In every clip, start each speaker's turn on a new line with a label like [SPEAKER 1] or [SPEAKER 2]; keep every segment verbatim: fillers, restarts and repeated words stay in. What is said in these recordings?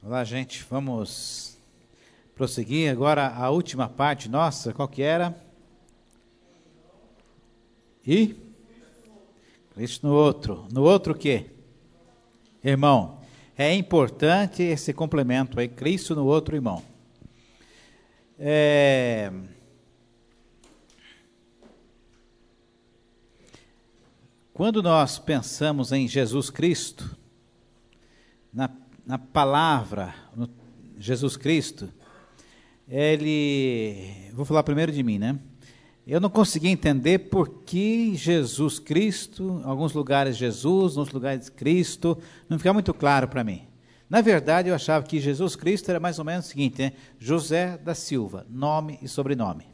[SPEAKER 1] Olá, gente, vamos prosseguir agora a última parte nossa, qual que era? E? Cristo no outro. No outro o quê? Irmão. É importante esse complemento aí, Cristo no outro irmão. É... Quando nós pensamos em Jesus Cristo, na, na palavra, no Jesus Cristo, ele, vou falar primeiro de mim, né? Eu não consegui entender por que Jesus Cristo, em alguns lugares Jesus, em outros lugares Cristo, não fica muito claro para mim. Na verdade, eu achava que Jesus Cristo era mais ou menos o seguinte, né? José da Silva, nome e sobrenome.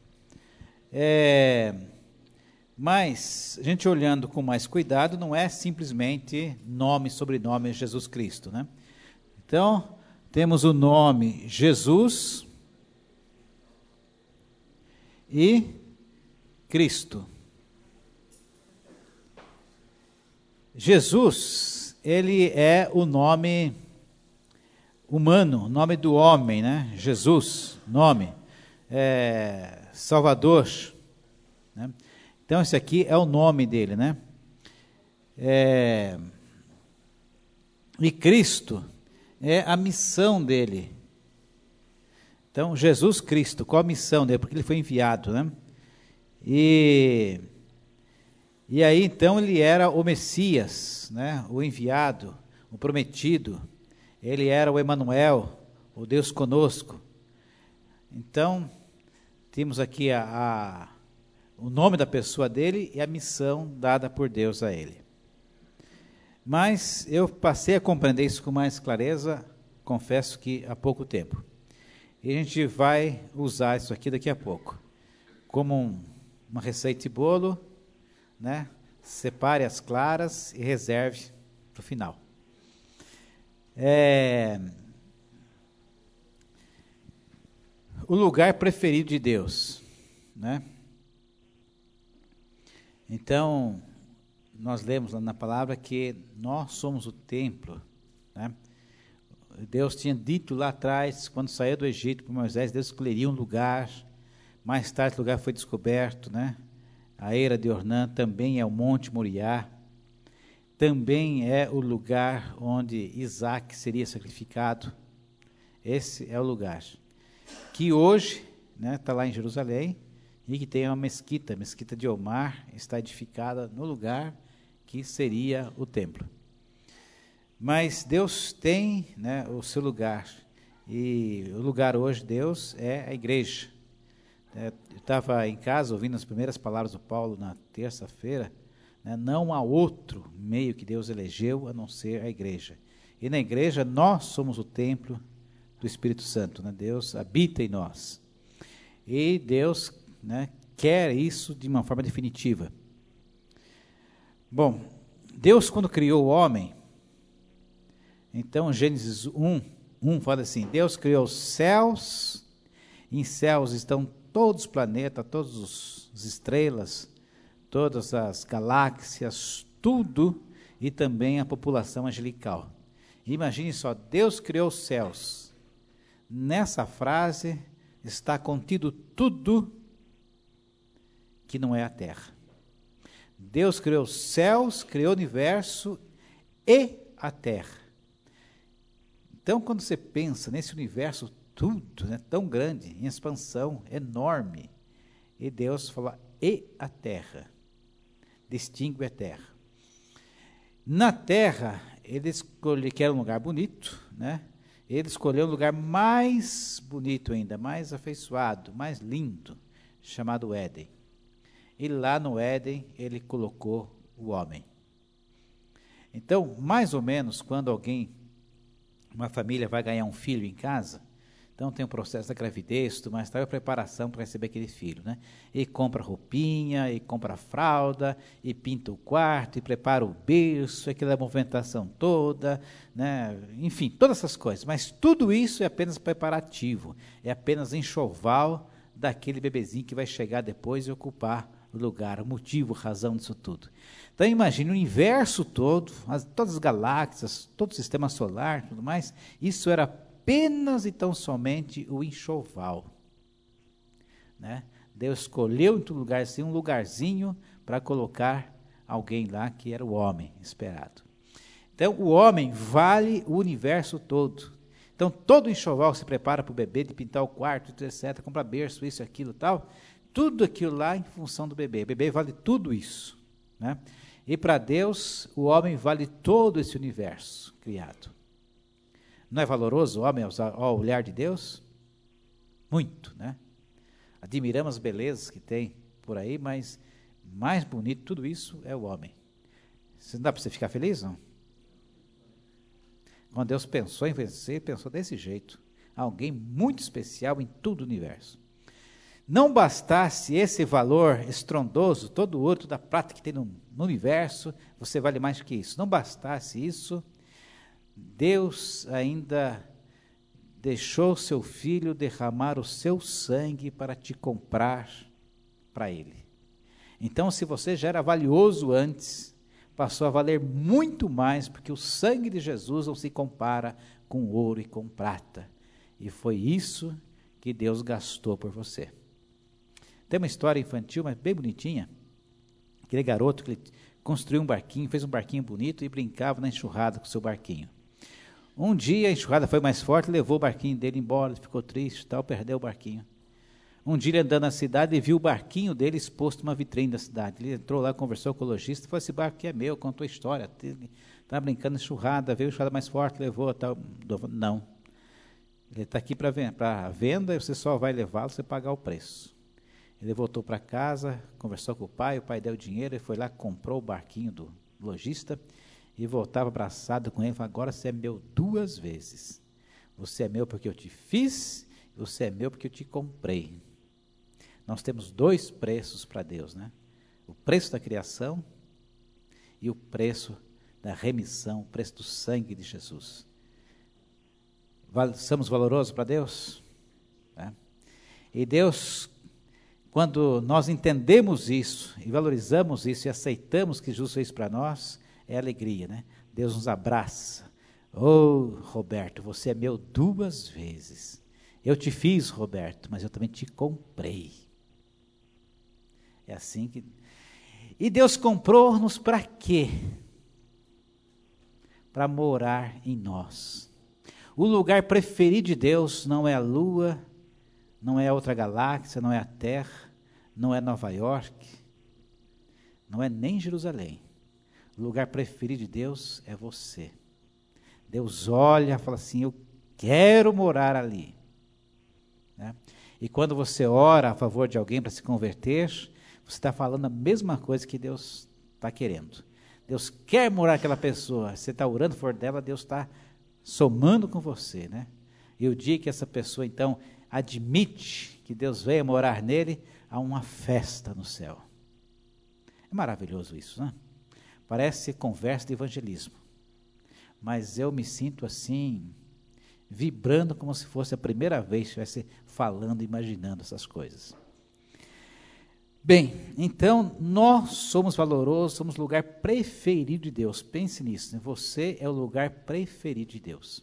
[SPEAKER 1] É... Mas, a gente olhando com mais cuidado, não é simplesmente nome e sobrenome Jesus Cristo, né? Então, temos o nome Jesus e Cristo. Jesus, ele é o nome humano, nome do homem, né? Jesus, nome, é, Salvador, né? Então, esse aqui é o nome dele, né? É, e Cristo é a missão dele. Então, Jesus Cristo, qual a missão dele? Porque ele foi enviado, né? E, e aí, então, ele era o Messias, né? O enviado, o prometido. Ele era o Emanuel, o Deus conosco. Então, temos aqui a... a o nome da pessoa dele e a missão dada por Deus a ele. Mas eu passei a compreender isso com mais clareza, confesso que há pouco tempo. E a gente vai usar isso aqui daqui a pouco, como um, uma receita de bolo, né? Separe as claras e reserve para o final. É... O lugar preferido de Deus, né? Então, nós lemos lá na palavra que nós somos o templo, né? Deus tinha dito lá atrás, quando saiu do Egito para Moisés, Deus escolheria um lugar, mais tarde o lugar foi descoberto, né? A eira de Ornã também é o Monte Moriá, também é o lugar onde Isaac seria sacrificado, esse é o lugar, que hoje, né, está lá em Jerusalém, e que tem uma mesquita, a mesquita de Omar, está edificada no lugar que seria o templo. Mas Deus tem, né, o seu lugar, e o lugar hoje, Deus, é a igreja. É, eu estava em casa ouvindo as primeiras palavras do Paulo na terça-feira, né, não há outro meio que Deus elegeu a não ser a igreja. E na igreja nós somos o templo do Espírito Santo, né? Deus habita em nós. E Deus, né, quer isso de uma forma definitiva. Bom, Deus quando criou o homem, então Gênesis um, um fala assim, Deus criou os céus, em céus estão todos os planetas, todas as estrelas, todas as galáxias, tudo, e também a população angelical. Imagine só, Deus criou os céus, nessa frase está contido tudo que não é a terra. Deus criou os céus, criou o universo e a terra. Então, quando você pensa nesse universo tudo, né, tão grande, em expansão, enorme, e Deus fala, e a terra, distingue a terra. Na terra, ele escolheu, que era um lugar bonito, né? Ele escolheu um lugar mais bonito ainda, mais afeiçoado, mais lindo, chamado Éden. E lá no Éden, ele colocou o homem. Então, mais ou menos, quando alguém, uma família vai ganhar um filho em casa, então tem o processo da gravidez, tudo mais, tal, a preparação para receber aquele filho, né? E compra roupinha, e compra fralda, e pinta o quarto, e prepara o berço, aquela movimentação toda, né? Enfim, todas essas coisas. Mas tudo isso é apenas preparativo, é apenas enxoval daquele bebezinho que vai chegar depois e ocupar o lugar, o motivo, a razão disso tudo. Então imagine o universo todo, as, todas as galáxias, todo o sistema solar, tudo mais, isso era apenas e tão somente o enxoval, né? Deus escolheu em todo lugar assim, um lugarzinho para colocar alguém lá que era o homem esperado. Então o homem vale o universo todo. Então todo o enxoval se prepara para o bebê, de pintar o quarto, etcétera, comprar berço, isso, aquilo, tal, tudo aquilo lá em função do bebê. O bebê vale tudo isso, né? E para Deus, o homem vale todo esse universo criado. Não é valoroso o homem ao olhar de Deus? Muito, né? Admiramos as belezas que tem por aí, mas mais bonito, tudo isso é o homem. Não dá para você ficar feliz, não? Quando Deus pensou em você, pensou desse jeito. Alguém muito especial em todo o universo. Não bastasse esse valor estrondoso, todo o ouro, toda a prata que tem no, no universo, você vale mais que isso. Não bastasse isso, Deus ainda deixou seu filho derramar o seu sangue para te comprar para ele. Então, se você já era valioso antes, passou a valer muito mais, porque o sangue de Jesus não se compara com ouro e com prata. E foi isso que Deus gastou por você. Tem uma história infantil, mas bem bonitinha. Aquele garoto que ele construiu um barquinho, fez um barquinho bonito e brincava na enxurrada com o seu barquinho. Um dia a enxurrada foi mais forte, levou o barquinho dele embora, ele ficou triste, tal, perdeu o barquinho. Um dia ele andando na cidade, ele viu o barquinho dele exposto numa vitrine da cidade. Ele entrou lá, conversou com o lojista, falou, esse barco aqui é meu, contou a história, estava brincando na enxurrada, veio a enxurrada mais forte, levou, tal. Não, ele está aqui para venda, e você só vai levá-lo se você pagar o preço. Ele voltou para casa, conversou com o pai, o pai deu o dinheiro, ele foi lá, comprou o barquinho do lojista, e voltava abraçado com ele, falava, agora você é meu duas vezes. Você é meu porque eu te fiz, você é meu porque eu te comprei. Nós temos dois preços para Deus, né? O preço da criação e o preço da remissão, o preço do sangue de Jesus. Somos valorosos para Deus? Né? E Deus, quando nós entendemos isso, e valorizamos isso, e aceitamos que Jesus fez para nós, é alegria, né? Deus nos abraça. Oh, Roberto, você é meu duas vezes. Eu te fiz, Roberto, mas eu também te comprei. É assim que... E Deus comprou-nos para quê? Para morar em nós. O lugar preferido de Deus não é a lua, não é outra galáxia, não é a terra, não é Nova York, não é nem Jerusalém. O lugar preferido de Deus é você. Deus olha e fala assim, eu quero morar ali. Né? E quando você ora a favor de alguém para se converter, você está falando a mesma coisa que Deus está querendo. Deus quer morar naquela pessoa. Você está orando a favor dela, Deus está somando com você. Né? E o dia que essa pessoa, então, admite que Deus venha morar nele, há uma festa no céu. É maravilhoso isso, né? Parece conversa de evangelismo, mas eu me sinto assim, vibrando como se fosse a primeira vez que estivesse falando, imaginando essas coisas. Bem, então, nós somos valorosos, somos o lugar preferido de Deus. Pense nisso, né? Você é o lugar preferido de Deus.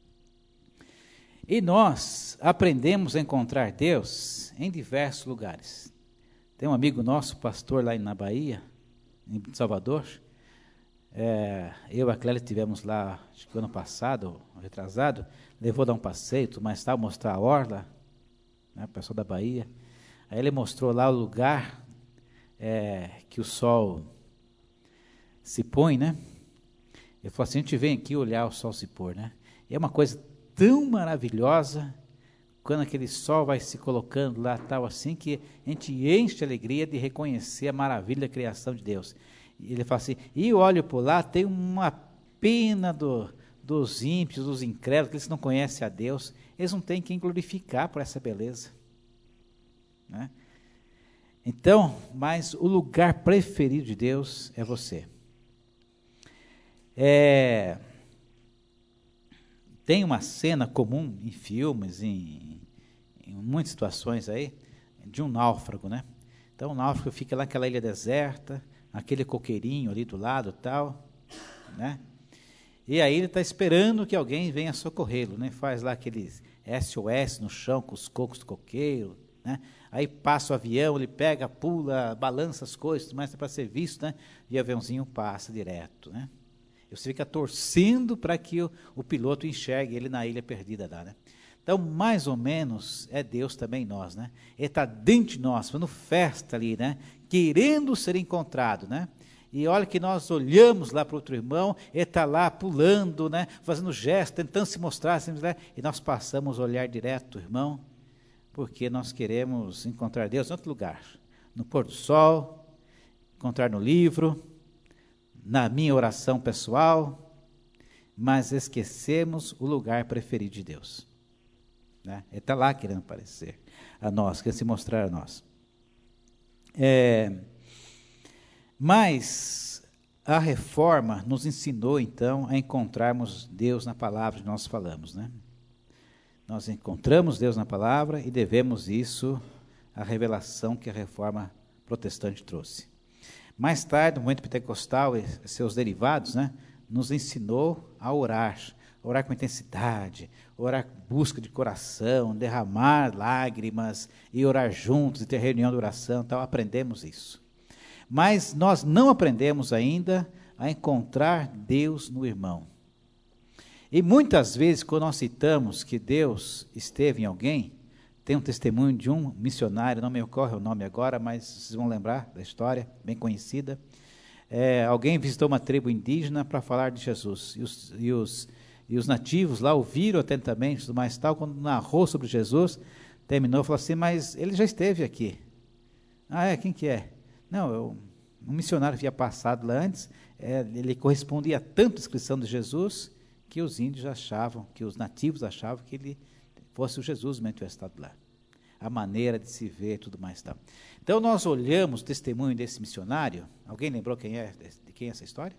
[SPEAKER 1] E nós aprendemos a encontrar Deus em diversos lugares. Tem um amigo nosso, pastor lá na Bahia, em Salvador. É, eu e a Clélia estivemos lá, acho que ano passado, retrasado, levou a dar um passeio, mas tal, mostrar a orla, né, o pessoal da Bahia. Aí ele mostrou lá o lugar é, que o sol se põe, né? Ele falou assim, a gente vem aqui olhar o sol se pôr, né? E é uma coisa tão maravilhosa, quando aquele sol vai se colocando lá, tal assim, que a gente enche de alegria de reconhecer a maravilha da criação de Deus. Ele fala assim, e eu olho por lá, tem uma pena do, dos ímpios, dos incrédulos, que eles não conhecem a Deus, eles não têm quem glorificar por essa beleza. Né? Então, mas o lugar preferido de Deus é você. É, tem uma cena comum em filmes, em, em muitas situações aí, de um náufrago, né? Então, Então o náufrago fica lá naquela ilha deserta, aquele coqueirinho ali do lado e tal, né? E aí ele está esperando que alguém venha socorrê-lo, né? Faz lá aqueles S O S no chão com os cocos do coqueiro, né? Aí passa o avião, ele pega, pula, balança as coisas, mas é para ser visto, né? E o aviãozinho passa direto, né? E você fica torcendo para que o, o piloto enxergue ele na ilha perdida lá, né? Então, mais ou menos, é Deus também nós, né? Ele está dentro de nós, fazendo festa ali, né? Querendo ser encontrado, né? E olha que nós olhamos lá para o outro irmão, ele está lá pulando, né? Fazendo gesto, tentando se mostrar, assim, né? E nós passamos a olhar direto, irmão, porque nós queremos encontrar Deus em outro lugar. No pôr do sol, encontrar no livro, na minha oração pessoal, mas esquecemos o lugar preferido de Deus. Né? Ele está lá querendo aparecer a nós, querendo se mostrar a nós. É, mas a reforma nos ensinou, então, a encontrarmos Deus na palavra que nós falamos. Né? Nós encontramos Deus na palavra e devemos isso à revelação que a reforma protestante trouxe. Mais tarde, no movimento pentecostal e seus derivados, né, nos ensinou a orar, orar com intensidade, orar com busca de coração, derramar lágrimas e orar juntos e ter reunião de oração, então aprendemos isso. Mas nós não aprendemos ainda a encontrar Deus no irmão. E muitas vezes, quando nós citamos que Deus esteve em alguém, tem um testemunho de um missionário, não me ocorre o nome agora, mas vocês vão lembrar da história, bem conhecida. É, alguém visitou uma tribo indígena para falar de Jesus, e os, e, os, e os nativos lá ouviram atentamente, tudo mais tal, quando narrou sobre Jesus, terminou e falou assim, mas ele já esteve aqui. Ah, é? Quem que é? Não, eu, um missionário havia passado lá antes, é, ele correspondia a tanta descrição de Jesus, que os índios achavam, que os nativos achavam que ele fosse o Jesus manifestado lá. A maneira de se ver, tudo mais tal. Então nós olhamos o testemunho desse missionário. Alguém lembrou quem é, de quem é essa história?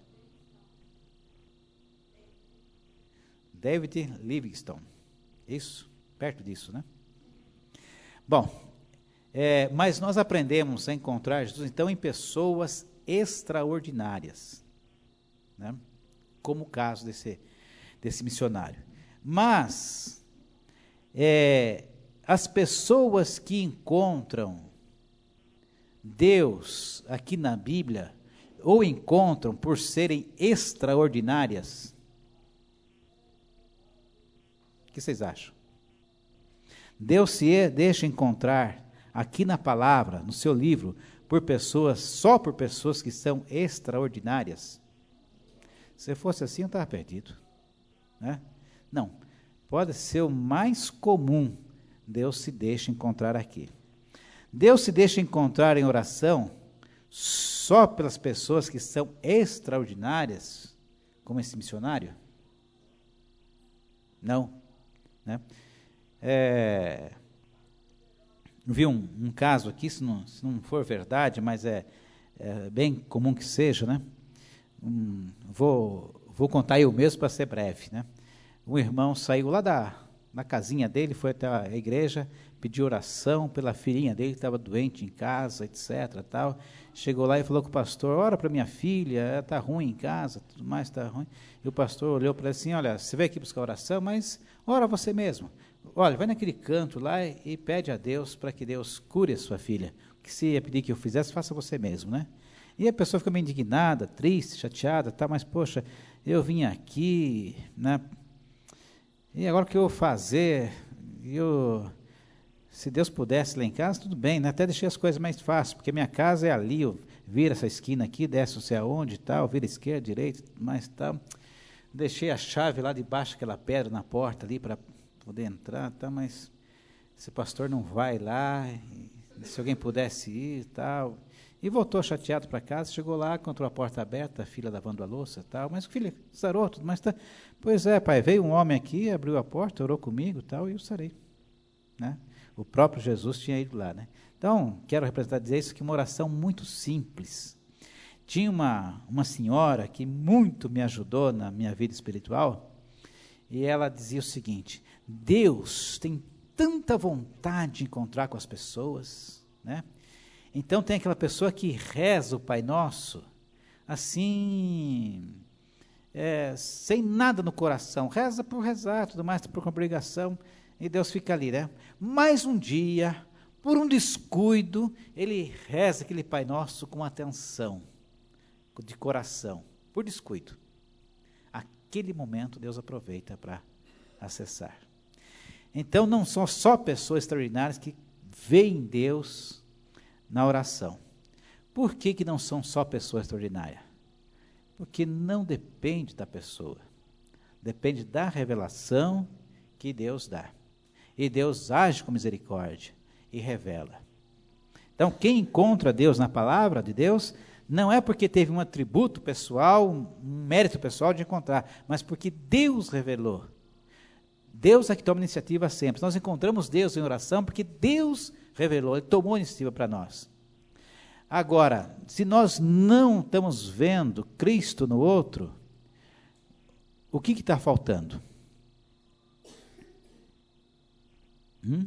[SPEAKER 1] David Livingstone. Isso, perto disso, né? Bom, é, mas nós aprendemos a encontrar Jesus, então, em pessoas extraordinárias, né? Como o caso desse, desse missionário. Mas É, as pessoas que encontram Deus aqui na Bíblia, ou encontram por serem extraordinárias, o que vocês acham? Deus se deixa encontrar aqui na palavra, no seu livro, por pessoas, só por pessoas que são extraordinárias? Se fosse assim, eu estava perdido, né? Não. Pode ser o mais comum, Deus se deixa encontrar aqui. Deus se deixa encontrar em oração só pelas pessoas que são extraordinárias, como esse missionário? Não. Né? É, vi um, um caso aqui, se não, se não for verdade, mas é, é bem comum que seja, né? Um, vou, vou contar eu mesmo para ser breve, né? Um irmão saiu lá da, da casinha dele, foi até a igreja, pediu oração pela filhinha dele que estava doente em casa, etc. Tal. Chegou lá e falou com o pastor, ora para minha filha, está ruim em casa, tudo mais está ruim. E o pastor olhou para ele assim, olha, você veio aqui buscar oração, mas ora você mesmo. Olha, vai naquele canto lá e, e pede a Deus para que Deus cure a sua filha. O que se ia pedir que eu fizesse, faça você mesmo, né? E a pessoa fica meio indignada, triste, chateada, tá, mas poxa, eu vim aqui, né? E agora o que eu vou fazer? Eu, se Deus pudesse lá em casa, tudo bem, né? Até deixei as coisas mais fáceis, porque minha casa é ali, eu vira essa esquina aqui, desce não sei aonde e tal, vira esquerda, direita, mais tal. Deixei a chave lá debaixo daquela pedra na porta ali para poder entrar, tá? Mas esse pastor não vai lá, se alguém pudesse ir e tal. E voltou chateado para casa, chegou lá, encontrou a porta aberta, a filha lavando a louça e tal, mas o filho sarou tudo, mas tá, pois é, pai, veio um homem aqui, abriu a porta, orou comigo e tal, e eu sarei, né? O próprio Jesus tinha ido lá, né? Então, quero representar, dizer isso, que uma oração muito simples. Tinha uma, uma senhora que muito me ajudou na minha vida espiritual, e ela dizia o seguinte, Deus tem tanta vontade de encontrar com as pessoas, né? Então tem aquela pessoa que reza o Pai Nosso, assim, é, sem nada no coração, reza por rezar, tudo mais, por obrigação, e Deus fica ali, né? Mas um dia, por um descuido, ele reza aquele Pai Nosso com atenção, de coração, por descuido. Aquele momento Deus aproveita para acessar. Então não são só pessoas extraordinárias que veem Deus na oração. Por que que não são só pessoas extraordinárias? Porque não depende da pessoa. Depende da revelação que Deus dá. E Deus age com misericórdia e revela. Então quem encontra Deus na palavra de Deus, não é porque teve um atributo pessoal, um mérito pessoal de encontrar, mas porque Deus revelou. Deus é que toma iniciativa sempre. Nós encontramos Deus em oração porque Deus revelou, Ele tomou iniciativa para nós. Agora, se nós não estamos vendo Cristo no outro, o que está faltando? Hum?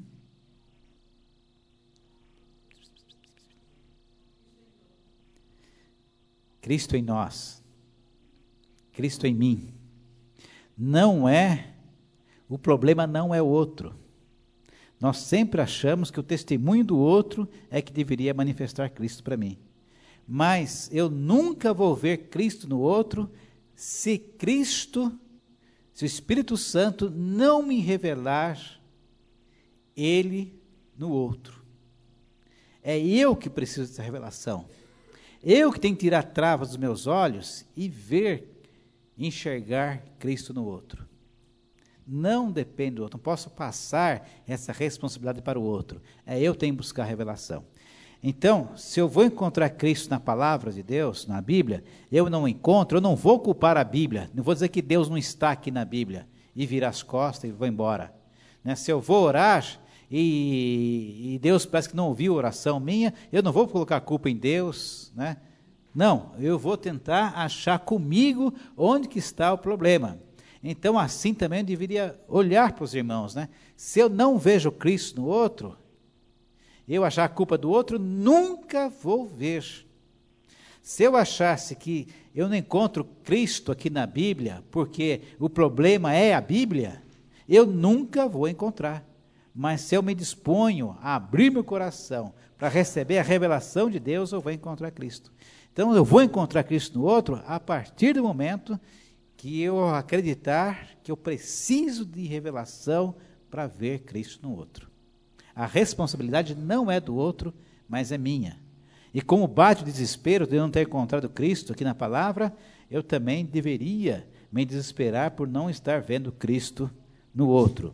[SPEAKER 1] Cristo em nós, Cristo em mim. Não é, o problema não é o outro. Nós sempre achamos que o testemunho do outro é que deveria manifestar Cristo para mim. Mas eu nunca vou ver Cristo no outro se Cristo, se o Espírito Santo não me revelar Ele no outro. É eu que preciso dessa revelação. Eu que tenho que tirar travas dos meus olhos e ver, enxergar Cristo no outro. Não depende do outro, não posso passar essa responsabilidade para o outro. É eu que tenho que buscar a revelação. Então, se eu vou encontrar Cristo na palavra de Deus, na Bíblia, eu não encontro, eu não vou culpar a Bíblia, não vou dizer que Deus não está aqui na Bíblia, e virar as costas e vou embora. Né? Se eu vou orar, e, e Deus parece que não ouviu a oração minha, eu não vou colocar a culpa em Deus, né? Não, eu vou tentar achar comigo onde que está o problema. Então assim também eu deveria olhar para os irmãos, né? Se eu não vejo Cristo no outro, eu achar a culpa do outro, nunca vou ver. Se eu achasse que eu não encontro Cristo aqui na Bíblia, porque o problema é a Bíblia, eu nunca vou encontrar. Mas se eu me disponho a abrir meu coração para receber a revelação de Deus, eu vou encontrar Cristo. Então eu vou encontrar Cristo no outro a partir do momento que eu acreditar que eu preciso de revelação para ver Cristo no outro. A responsabilidade não é do outro, mas é minha. E como bate o desespero de eu não ter encontrado Cristo aqui na palavra, eu também deveria me desesperar por não estar vendo Cristo no outro.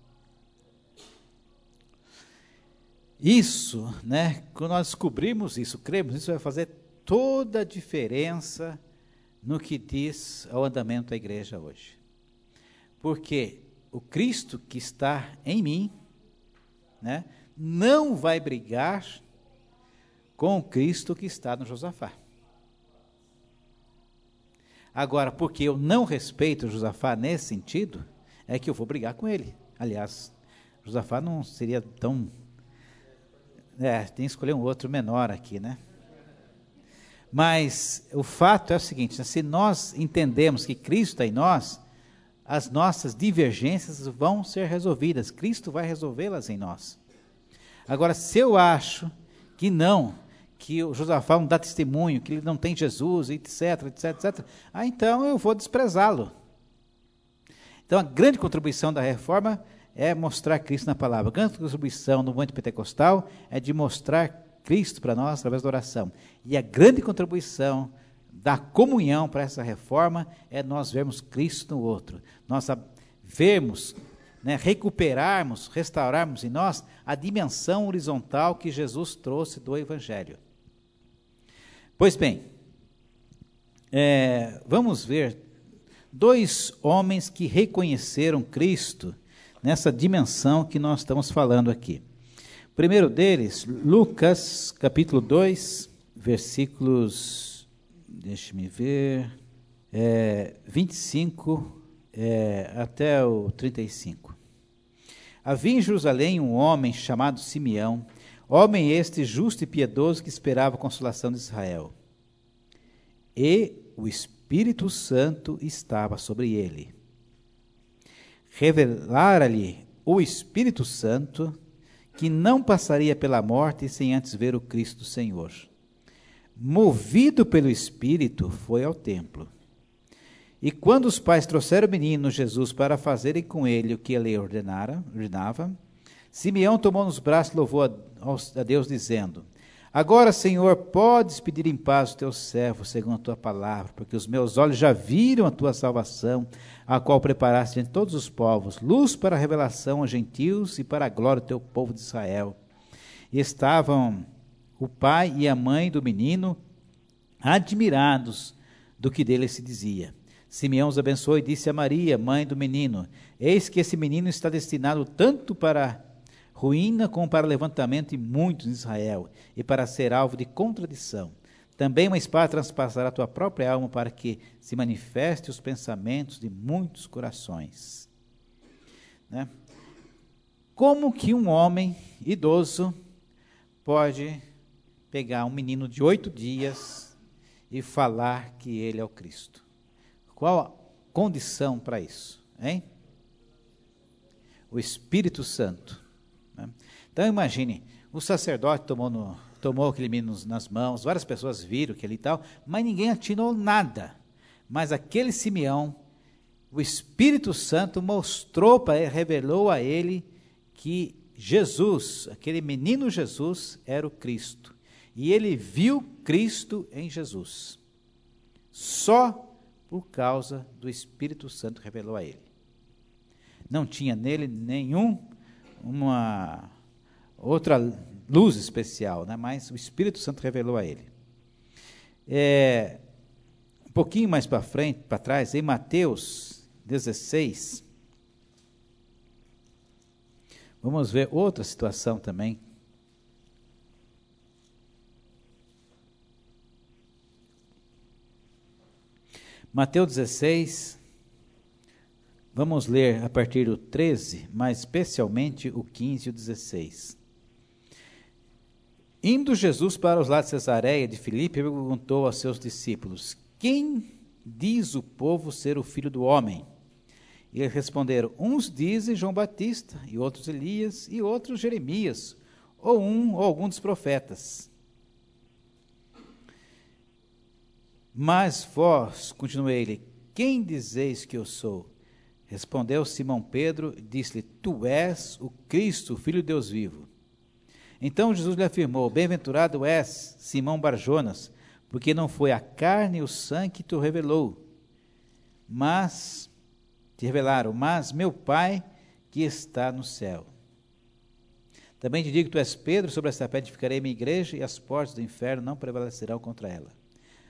[SPEAKER 1] Isso, né, quando nós descobrimos isso, cremos, isso vai fazer toda a diferença no que diz ao andamento da igreja hoje. Porque o Cristo que está em mim, né, não vai brigar com o Cristo que está no Josafá. Agora, porque eu não respeito o Josafá nesse sentido, é que eu vou brigar com ele. Aliás, Josafá não seria tão... É, tem que escolher um outro menor aqui, né? Mas o fato é o seguinte, se nós entendemos que Cristo está em nós, as nossas divergências vão ser resolvidas, Cristo vai resolvê-las em nós. Agora, se eu acho que não, que o Josafá não dá testemunho, que ele não tem Jesus, etc, etc, etcétera, ah, então eu vou desprezá-lo. Então, a grande contribuição da reforma é mostrar Cristo na palavra. A grande contribuição no movimento pentecostal é de mostrar Cristo para nós através da oração. E a grande contribuição da comunhão para essa reforma é nós vermos Cristo no outro. Nós vermos, né, recuperarmos, restaurarmos em nós a dimensão horizontal que Jesus trouxe do Evangelho. Pois bem, é, vamos ver dois homens que reconheceram Cristo nessa dimensão que nós estamos falando aqui. O primeiro deles, Lucas, capítulo dois, versículos, deixe-me ver, é, vinte e cinco é, até o trinta e cinco. Havia em Jerusalém um homem chamado Simeão, homem este justo e piedoso que esperava a consolação de Israel. E o Espírito Santo estava sobre ele. Revelara-lhe o Espírito Santo que não passaria pela morte sem antes ver o Cristo do Senhor. Movido pelo Espírito, foi ao templo. E quando os pais trouxeram o menino Jesus para fazerem com ele o que ele ordenara, ordenava, Simeão tomou nos braços e louvou a, a Deus, dizendo: Agora, Senhor, podes pedir em paz o teu servo, segundo a tua palavra, porque os meus olhos já viram a tua salvação, a qual preparaste diante de todos os povos, luz para a revelação aos gentios e para a glória do teu povo de Israel. E estavam o pai e a mãe do menino admirados do que dele se dizia. Simeão os abençoou e disse a Maria, mãe do menino: Eis que esse menino está destinado tanto para ruína como para levantamento de muitos em Israel, e para ser alvo de contradição. Também uma espada transpassará a tua própria alma, para que se manifeste os pensamentos de muitos corações. Né? Como que um homem idoso pode pegar um menino de oito dias e falar que ele é o Cristo? Qual a condição para isso? Hein? O Espírito Santo. Né? Então imagine, o sacerdote tomou, no, tomou aquele menino nas mãos, várias pessoas viram aquele e tal, mas ninguém atinou nada. Mas aquele Simeão, o Espírito Santo mostrou para ele, revelou a ele que Jesus, aquele menino Jesus, era o Cristo. E ele viu Cristo em Jesus. Só por causa do Espírito Santo revelou a ele. Não tinha nele nenhum, uma outra luz especial, né? Mas o Espírito Santo revelou a ele. É, um pouquinho mais para frente, para trás, em Mateus dezesseis, vamos ver outra situação também. Mateus dezesseis, vamos ler a partir do treze, mas especialmente o quinze e o dezesseis. Indo Jesus para os lados de Cesareia de Filipe, perguntou aos seus discípulos: Quem diz o povo ser o Filho do Homem? E eles responderam: Uns dizem João Batista, e outros Elias, e outros Jeremias, ou um ou algum dos profetas. Mas vós, continuou ele, quem dizeis que eu sou? Respondeu Simão Pedro e disse-lhe: Tu és o Cristo, o Filho de Deus vivo. Então Jesus lhe afirmou: Bem-aventurado és, Simão Barjonas, porque não foi a carne e o sangue que te revelou, mas te revelaram, mas meu Pai que está no céu. Também te digo que tu és Pedro, sobre esta pedra edificarei minha igreja, e as portas do inferno não prevalecerão contra ela.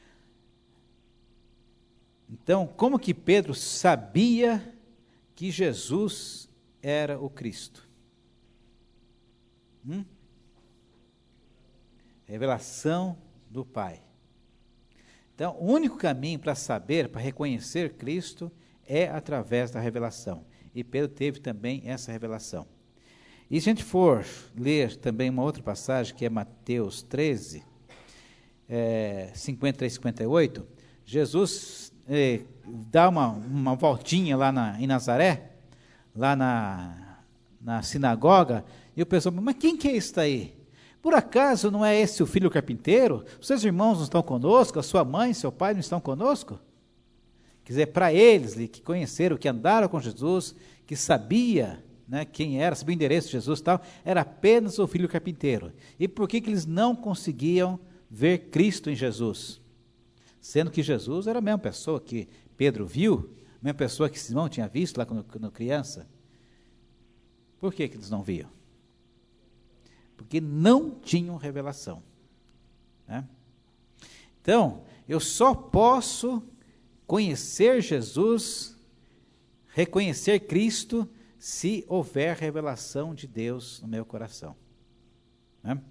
[SPEAKER 1] Então, como que Pedro sabia que Jesus era o Cristo? Hum? Revelação do Pai. Então, o único caminho para saber, para reconhecer Cristo, é através da revelação. E Pedro teve também essa revelação. E se a gente for ler também uma outra passagem, que é Mateus treze, é, cinquenta e três, cinquenta e oito, Jesus é, dá uma, uma voltinha lá na, em Nazaré, lá na, na sinagoga, e o pessoal, mas quem que é isso aí? Por acaso não é esse o filho carpinteiro? Os seus irmãos não estão conosco? A sua mãe, seu pai não estão conosco? Quer dizer, para eles que conheceram, que andaram com Jesus, que sabia, né, quem era, sabia o endereço de Jesus e tal, era apenas o filho carpinteiro. E por que, que eles não conseguiam ver Cristo em Jesus? Sendo que Jesus era a mesma pessoa que Pedro viu, a mesma pessoa que Simão tinha visto lá quando, quando criança. Por que, que eles não viam? Porque não tinham revelação. Né? Então, eu só posso conhecer Jesus, reconhecer Cristo, se houver revelação de Deus no meu coração. Né?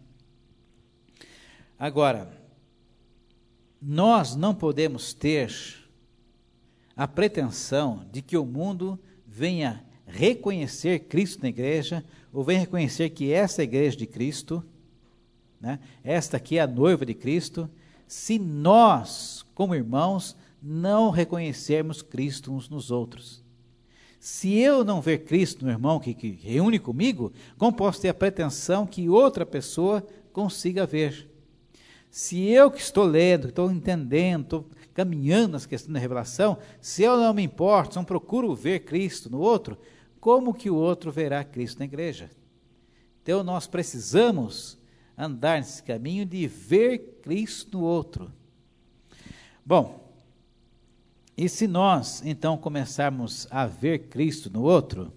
[SPEAKER 1] Agora, nós não podemos ter a pretensão de que o mundo venha reconhecer Cristo na igreja, ou venha reconhecer que essa é a igreja de Cristo, né? Esta aqui é a noiva de Cristo, se nós, como irmãos, não reconhecermos Cristo uns nos outros. Se eu não ver Cristo no irmão que, que reúne comigo, como posso ter a pretensão que outra pessoa consiga ver? Se eu que estou lendo, estou entendendo, estou caminhando nas questões da revelação, se eu não me importo, não procuro ver Cristo no outro, como que o outro verá Cristo na igreja? Então nós precisamos andar nesse caminho de ver Cristo no outro. Bom, e se nós então começarmos a ver Cristo no outro,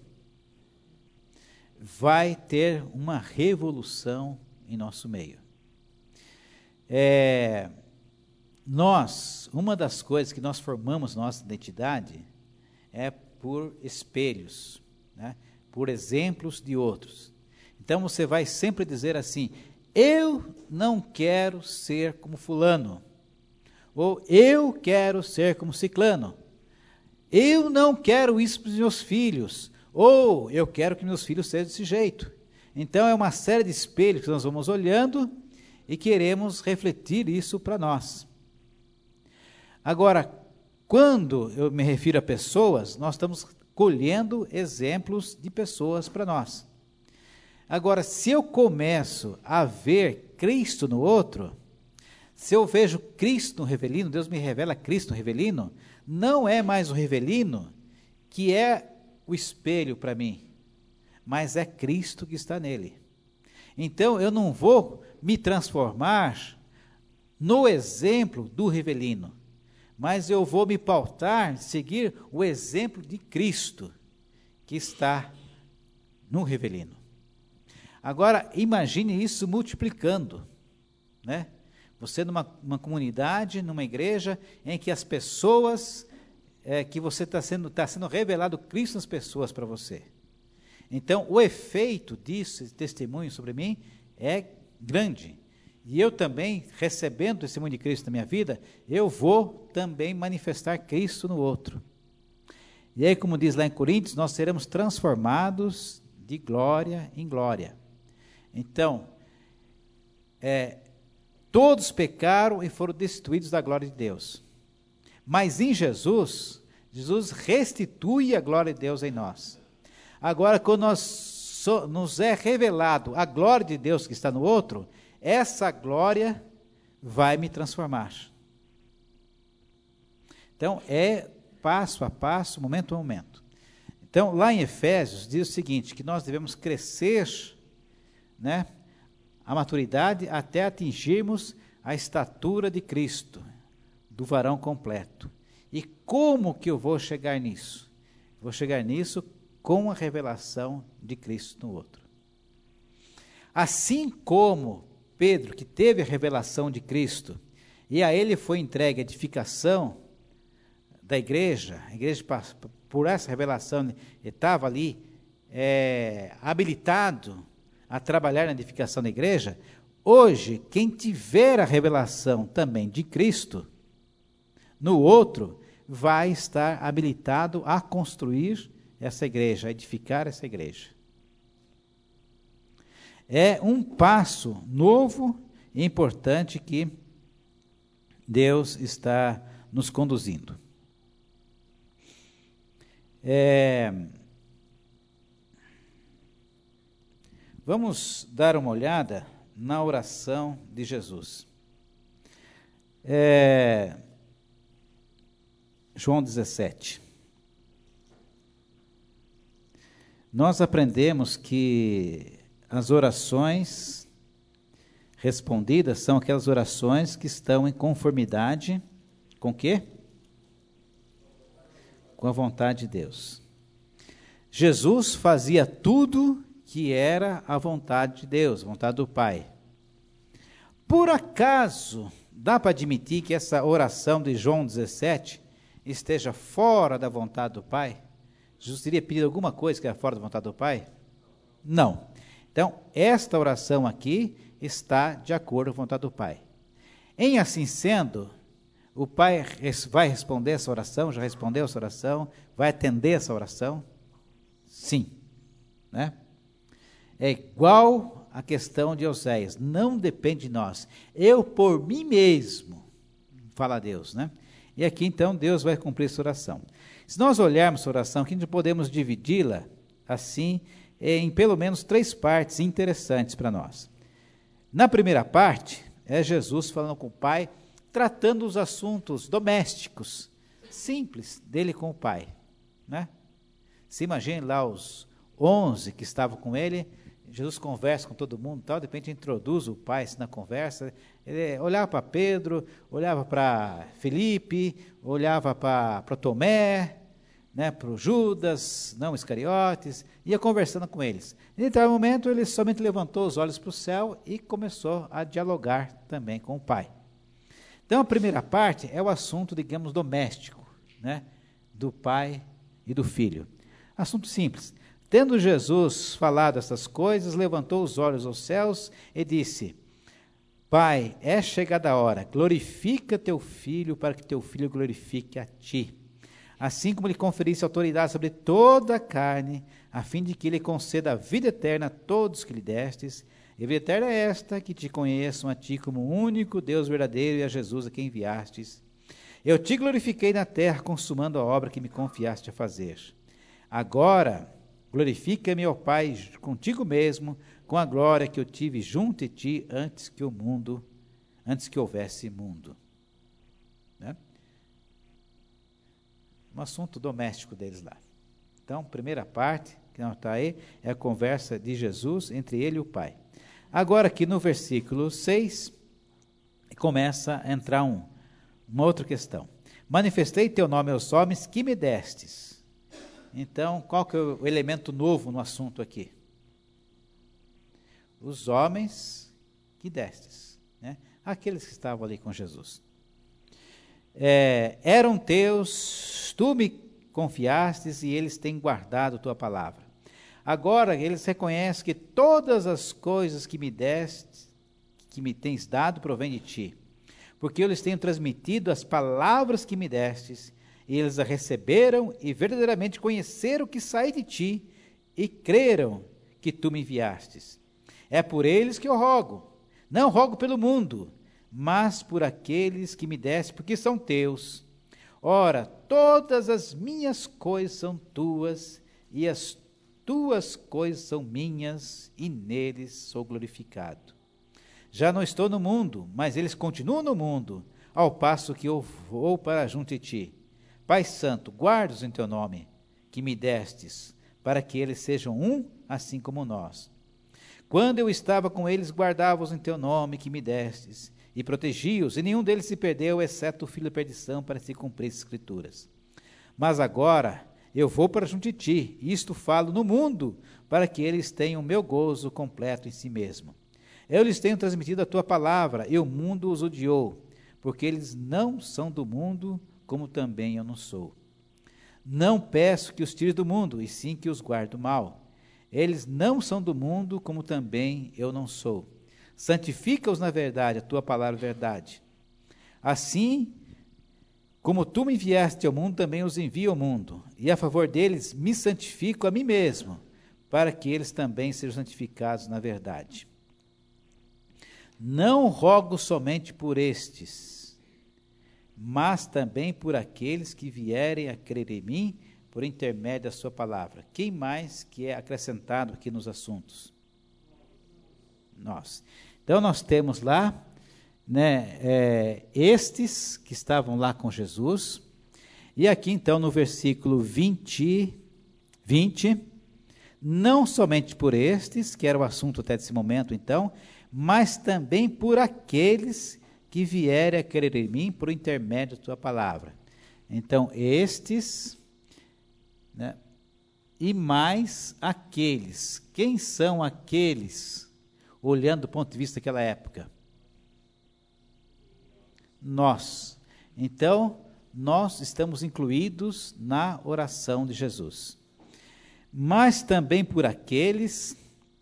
[SPEAKER 1] vai ter uma revolução em nosso meio. É, nós, uma das coisas que nós formamos nossa identidade é por espelhos, né? Por exemplos de outros. Então você vai sempre dizer assim: eu não quero ser como fulano, ou eu quero ser como ciclano, eu não quero isso para os meus filhos, ou eu quero que meus filhos sejam desse jeito. Então é uma série de espelhos que nós vamos olhando e queremos refletir isso para nós. Agora, quando eu me refiro a pessoas, nós estamos colhendo exemplos de pessoas para nós. Agora, se eu começo a ver Cristo no outro, se eu vejo Cristo no Rivelino, Deus me revela Cristo no Rivelino, não é mais o Rivelino que é o espelho para mim, mas é Cristo que está nele. Então, eu não vou me transformar no exemplo do Rivelino, mas eu vou me pautar, seguir o exemplo de Cristo que está no Rivelino. Agora, imagine isso multiplicando, né? Você numa uma comunidade, numa igreja, em que as pessoas, é, que você está sendo, está sendo revelado Cristo nas pessoas para você. Então, o efeito disso, esse testemunho sobre mim, é grande. E eu também, recebendo o testemunho de Cristo na minha vida, eu vou também manifestar Cristo no outro. E aí, como diz lá em Coríntios, nós seremos transformados de glória em glória. Então, é, todos pecaram e foram destituídos da glória de Deus. Mas em Jesus, Jesus restitui a glória de Deus em nós. Agora, quando nós so, nos é revelado a glória de Deus que está no outro, essa glória vai me transformar. Então, é passo a passo, momento a momento. Então, lá em Efésios, diz o seguinte, que nós devemos crescer, né, a maturidade até atingirmos a estatura de Cristo, do varão completo. E como que eu vou chegar nisso? Vou chegar nisso com a revelação de Cristo no outro. Assim como Pedro, que teve a revelação de Cristo, e a ele foi entregue a edificação da igreja, a igreja, por essa revelação, ele estava ali é, habilitado a trabalhar na edificação da igreja. Hoje, quem tiver a revelação também de Cristo no outro, vai estar habilitado a construir essa igreja, a edificar essa igreja. É um passo novo e importante que Deus está nos conduzindo. É, vamos dar uma olhada na oração de Jesus. É, João dezessete. Nós aprendemos que as orações respondidas são aquelas orações que estão em conformidade com o quê? Com a vontade de Deus. Jesus fazia tudo que era a vontade de Deus, a vontade do Pai. Por acaso, dá para admitir que essa oração de João dezessete esteja fora da vontade do Pai? Jesus teria pedido alguma coisa que era fora da vontade do Pai? Não. Então, esta oração aqui está de acordo com a vontade do Pai. Em assim sendo, o Pai vai responder essa oração, já respondeu essa oração, vai atender essa oração? Sim. Né? É igual a questão de Oséias, não depende de nós. Eu por mim mesmo, fala Deus, né? E aqui então Deus vai cumprir essa oração. Se nós olharmos a oração, aqui nós podemos dividi-la assim em pelo menos três partes interessantes para nós. Na primeira parte, é Jesus falando com o Pai, tratando os assuntos domésticos, simples, dele com o Pai, né? Se imagine lá os onze que estavam com ele, Jesus conversa com todo mundo, tal, de repente introduz o Pai assim, na conversa, ele olhava para Pedro, olhava para Felipe, olhava para, para Tomé, né, para o Judas, não Iscariotes, ia conversando com eles. Em determinado momento, ele somente levantou os olhos para o céu e começou a dialogar também com o Pai. Então, a primeira parte é o assunto, digamos, doméstico, né, do Pai e do Filho. Assunto simples. Tendo Jesus falado essas coisas, levantou os olhos aos céus e disse: Pai, é chegada a hora, glorifica teu Filho, para que teu Filho glorifique a ti. Assim como lhe conferisse autoridade sobre toda a carne, a fim de que lhe conceda a vida eterna a todos que lhe destes. E a vida eterna é esta, que te conheçam a ti como o único Deus verdadeiro e a Jesus a quem enviastes. Eu te glorifiquei na terra, consumando a obra que me confiaste a fazer. Agora, glorifica-me, ó Pai, contigo mesmo, com a glória que eu tive junto a ti antes que o mundo, antes que houvesse mundo. Né? Um assunto doméstico deles lá. Então, primeira parte, que não está aí, é a conversa de Jesus entre ele e o Pai. Agora, aqui no versículo seis, começa a entrar um, uma outra questão. Manifestei teu nome aos homens que me destes. Então, qual que é o elemento novo no assunto aqui? Os homens que destes, né? Aqueles que estavam ali com Jesus. É, eram teus, tu me confiastes e eles têm guardado tua palavra. Agora eles reconhecem que todas as coisas que me deste, que me tens dado, provém de ti, porque eu lhes tenho transmitido as palavras que me destes, e eles a receberam e verdadeiramente conheceram que saí de ti e creram que tu me enviastes. É por eles que eu rogo, não rogo pelo mundo, mas por aqueles que me deste, porque são teus. Ora, todas as minhas coisas são tuas, e as tuas coisas são minhas, e neles sou glorificado. Já não estou no mundo, mas eles continuam no mundo, ao passo que eu vou para junto de ti. Pai Santo, guarda-os em teu nome, que me destes, para que eles sejam um, assim como nós. Quando eu estava com eles, guardava-os em teu nome, que me destes, e protegi-os, e nenhum deles se perdeu, exceto o filho da perdição, para se cumprir as escrituras. Mas agora eu vou para junto de ti, e isto falo no mundo, para que eles tenham meu gozo completo em si mesmo. Eu lhes tenho transmitido a tua palavra, e o mundo os odiou, porque eles não são do mundo, como também eu não sou. Não peço que os tires do mundo, e sim que os guarde do mal. Eles não são do mundo, como também eu não sou. Santifica-os na verdade, a tua palavra é verdade. Assim, como tu me enviaste ao mundo, também os envio ao mundo. E a favor deles me santifico a mim mesmo, para que eles também sejam santificados na verdade. Não rogo somente por estes, mas também por aqueles que vierem a crer em mim, por intermédio da sua palavra. Quem mais que é acrescentado aqui nos assuntos? Nós. Então nós temos lá, né, é, estes que estavam lá com Jesus, e aqui então no versículo vinte, vinte, não somente por estes, que era o assunto até desse momento então, mas também por aqueles que vierem a crer em mim por intermédio da tua palavra. Então estes, né, e mais aqueles. Quem são aqueles? Olhando do ponto de vista daquela época. Nós. Então, nós estamos incluídos na oração de Jesus. Mas também por aqueles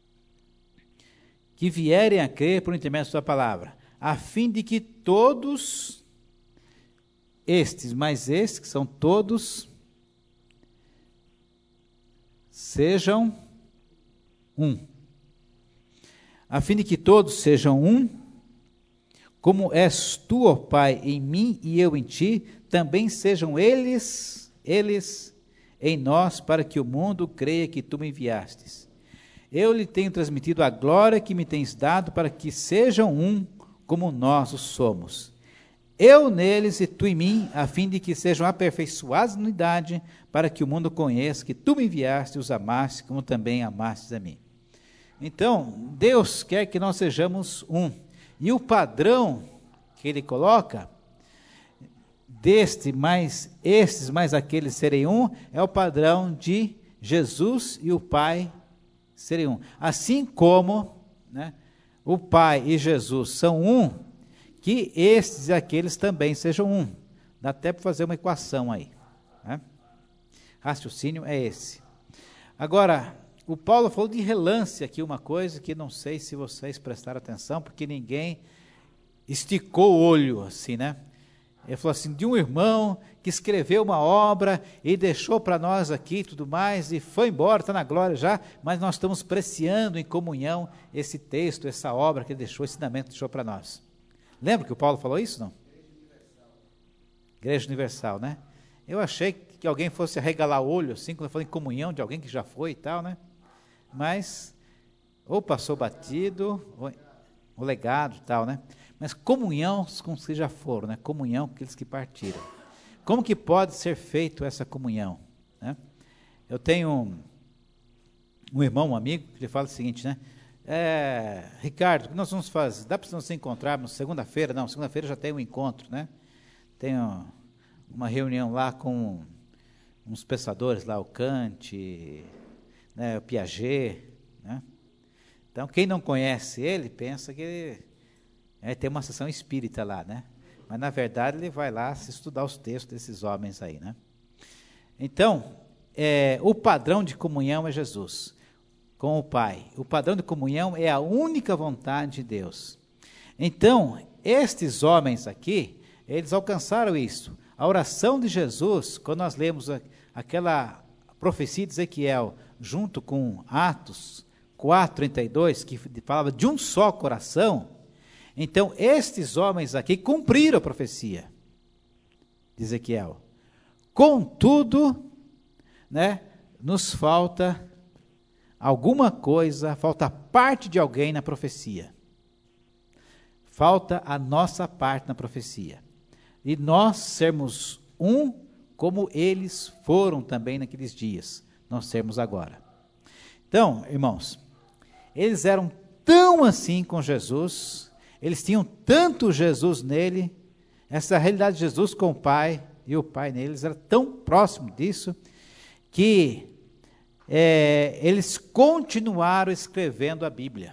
[SPEAKER 1] que vierem a crer por intermédio da sua palavra, a fim de que todos estes, mais estes, que são todos, sejam um. a fim de que todos sejam um, como és tu, ó Pai, em mim e eu em ti, também sejam eles, eles em nós, para que o mundo creia que tu me enviastes. Eu lhe tenho transmitido a glória que me tens dado, para que sejam um, como nós o somos. Eu neles e tu em mim, a fim de que sejam aperfeiçoados na unidade, para que o mundo conheça que tu me enviaste e os amaste, como também amastes a mim. Então, Deus quer que nós sejamos um. E o padrão que ele coloca, deste mais estes mais aqueles serem um, é o padrão de Jesus e o Pai serem um. Assim como, né, o Pai e Jesus são um, que estes e aqueles também sejam um. Dá até para fazer uma equação aí, né? Raciocínio é esse. Agora, o Paulo falou de relance aqui uma coisa que não sei se vocês prestaram atenção, porque ninguém esticou o olho assim, né? Ele falou assim, de um irmão que escreveu uma obra e deixou para nós aqui e tudo mais, e foi embora, está na glória já, mas nós estamos preciando em comunhão esse texto, essa obra que ele deixou, esse ensinamento que deixou para nós. Lembra que o Paulo falou isso, não? Igreja Universal, né? Eu achei que alguém fosse arregalar o olho, assim, quando eu falei em comunhão de alguém que já foi e tal, né? Mas, ou passou batido, ou o legado e tal, né? Mas comunhão com os que já foram, né? Comunhão com aqueles que partiram. Como que pode ser feito essa comunhão, né? Eu tenho um, um irmão, um amigo, que ele fala o seguinte, né? É, Ricardo, o que nós vamos fazer? Dá para nós nos encontrarmos segunda-feira? Não, segunda-feira já tem um encontro, né? Tenho uma reunião lá com uns pensadores lá, o Kant, né, o Piaget, né? Então, quem não conhece ele, pensa que é, tem uma sessão espírita lá, né? Mas, na verdade, ele vai lá se estudar os textos desses homens aí, né? Então, é, o padrão de comunhão é Jesus, com o Pai. O padrão de comunhão é a única vontade de Deus. Então, estes homens aqui, eles alcançaram isso. A oração de Jesus, quando nós lemos a, aquela profecia de Ezequiel, junto com Atos quatro, trinta e dois, que falava de um só coração, então estes homens aqui cumpriram a profecia de Ezequiel. Contudo, né, nos falta alguma coisa, falta parte de alguém na profecia. Falta a nossa parte na profecia. E nós sermos um como eles foram também naqueles dias, nós sermos agora. Então, irmãos, eles eram tão assim com Jesus, eles tinham tanto Jesus nele, essa realidade de Jesus com o Pai, e o Pai neles era tão próximo disso, que é, eles continuaram escrevendo a Bíblia.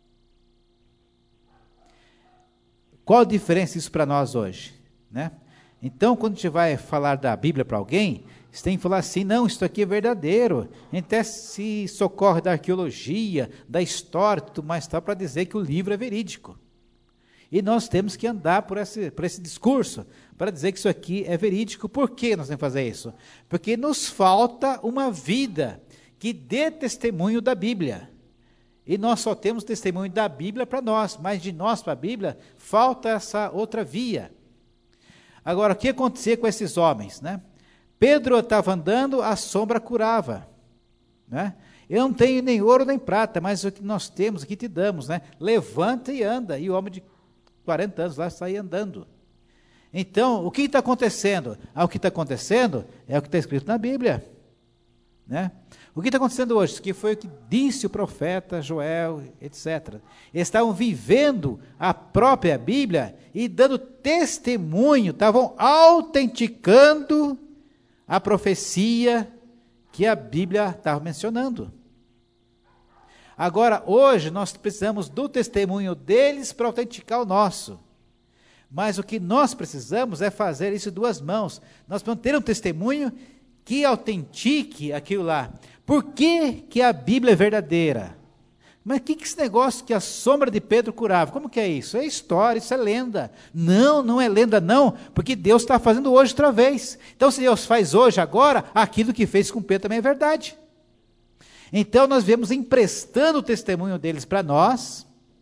[SPEAKER 1] Qual a diferença isso para nós hoje, né? Então, quando a gente vai falar da Bíblia para alguém, você tem que falar assim, não, isso aqui é verdadeiro. A gente até se socorre da arqueologia, da história, tudo mais tal, para dizer que o livro é verídico. E nós temos que andar por esse, por esse discurso, para dizer que isso aqui é verídico. Por que nós temos que fazer isso? Porque nos falta uma vida que dê testemunho da Bíblia. E nós só temos testemunho da Bíblia para nós, mas de nós para a Bíblia, falta essa outra via. Agora, o que acontecia com esses homens, né? Pedro estava andando, a sombra curava, né? Eu não tenho nem ouro nem prata, mas o que nós temos, o que te damos, né? Levanta e anda. E o homem de quarenta anos lá sai andando. Então, o que está acontecendo? Ah, o que está acontecendo é o que está escrito na Bíblia, né? O que está acontecendo hoje? Que foi o que disse o profeta Joel, etcétera. Eles estavam vivendo a própria Bíblia e dando testemunho, estavam autenticando a profecia que a Bíblia estava mencionando. Agora, hoje, nós precisamos do testemunho deles para autenticar o nosso. Mas o que nós precisamos é fazer isso de duas mãos. Nós precisamos ter um testemunho que autentique aquilo lá. Por que que a Bíblia é verdadeira? Mas o que que esse negócio que a sombra de Pedro curava? Como que é isso? É história, isso é lenda. Não, não é lenda não, porque Deus está fazendo hoje outra vez. Então se Deus faz hoje, agora, aquilo que fez com Pedro também é verdade. Então nós vemos emprestando o testemunho deles para nós,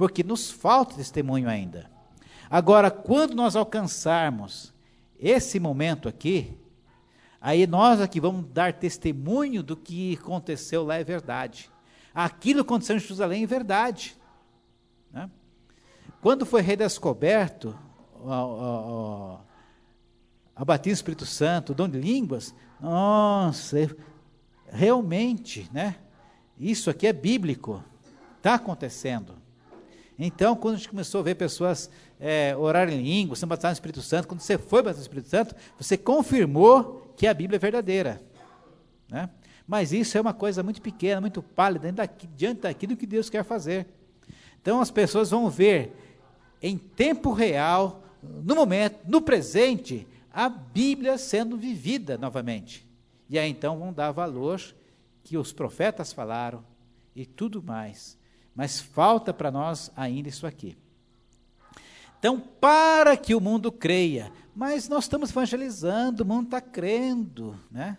[SPEAKER 1] porque nos falta testemunho ainda. Agora, quando nós alcançarmos esse momento aqui, aí nós aqui vamos dar testemunho do que aconteceu lá é verdade. Aquilo que aconteceu em Jerusalém é verdade. Né? Quando foi redescoberto a batismo do Espírito Santo, o dom de línguas, nossa, realmente, né? Isso aqui é bíblico, está acontecendo. Então, quando a gente começou a ver pessoas é, orarem em línguas, sendo batizadas no Espírito Santo, quando você foi batizado no Espírito Santo, você confirmou que a Bíblia é verdadeira. Né? Mas isso é uma coisa muito pequena, muito pálida, daqui, diante daquilo que Deus quer fazer. Então, as pessoas vão ver em tempo real, no momento, no presente, a Bíblia sendo vivida novamente. E aí, então, vão dar valor que os profetas falaram e tudo mais. Mas falta para nós ainda isso aqui. Então, para que o mundo creia, mas nós estamos evangelizando, o mundo está crendo, né?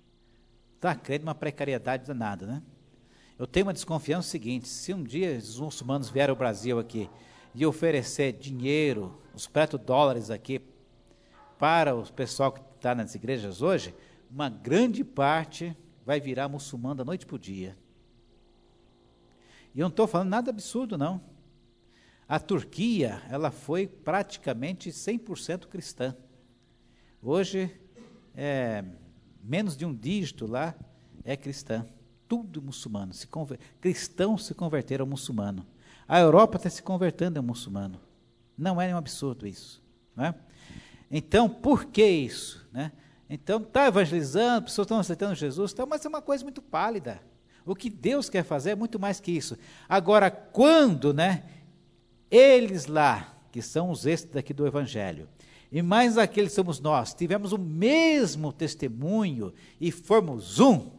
[SPEAKER 1] Está crendo uma precariedade danada, né? Eu tenho uma desconfiança seguinte: se um dia os muçulmanos vierem ao Brasil aqui e oferecer dinheiro, os petrodólares aqui, para o pessoal que está nas igrejas hoje, uma grande parte vai virar muçulmano da noite para o dia. E eu não estou falando nada absurdo, não. A Turquia, ela foi praticamente cem por cento cristã. Hoje, é, menos de um dígito lá é cristã. Tudo muçulmano. Se conver... Cristãos se converteram ao muçulmano. A Europa está se convertendo ao muçulmano. Não é nenhum absurdo isso. Não é? Então, por que isso? Né? Então, está evangelizando, pessoas estão aceitando Jesus, tá, mas é uma coisa muito pálida. O que Deus quer fazer é muito mais que isso. Agora, quando, né, eles lá, que são os estes daqui do Evangelho, e mais aqueles somos nós, tivemos o mesmo testemunho e formos um,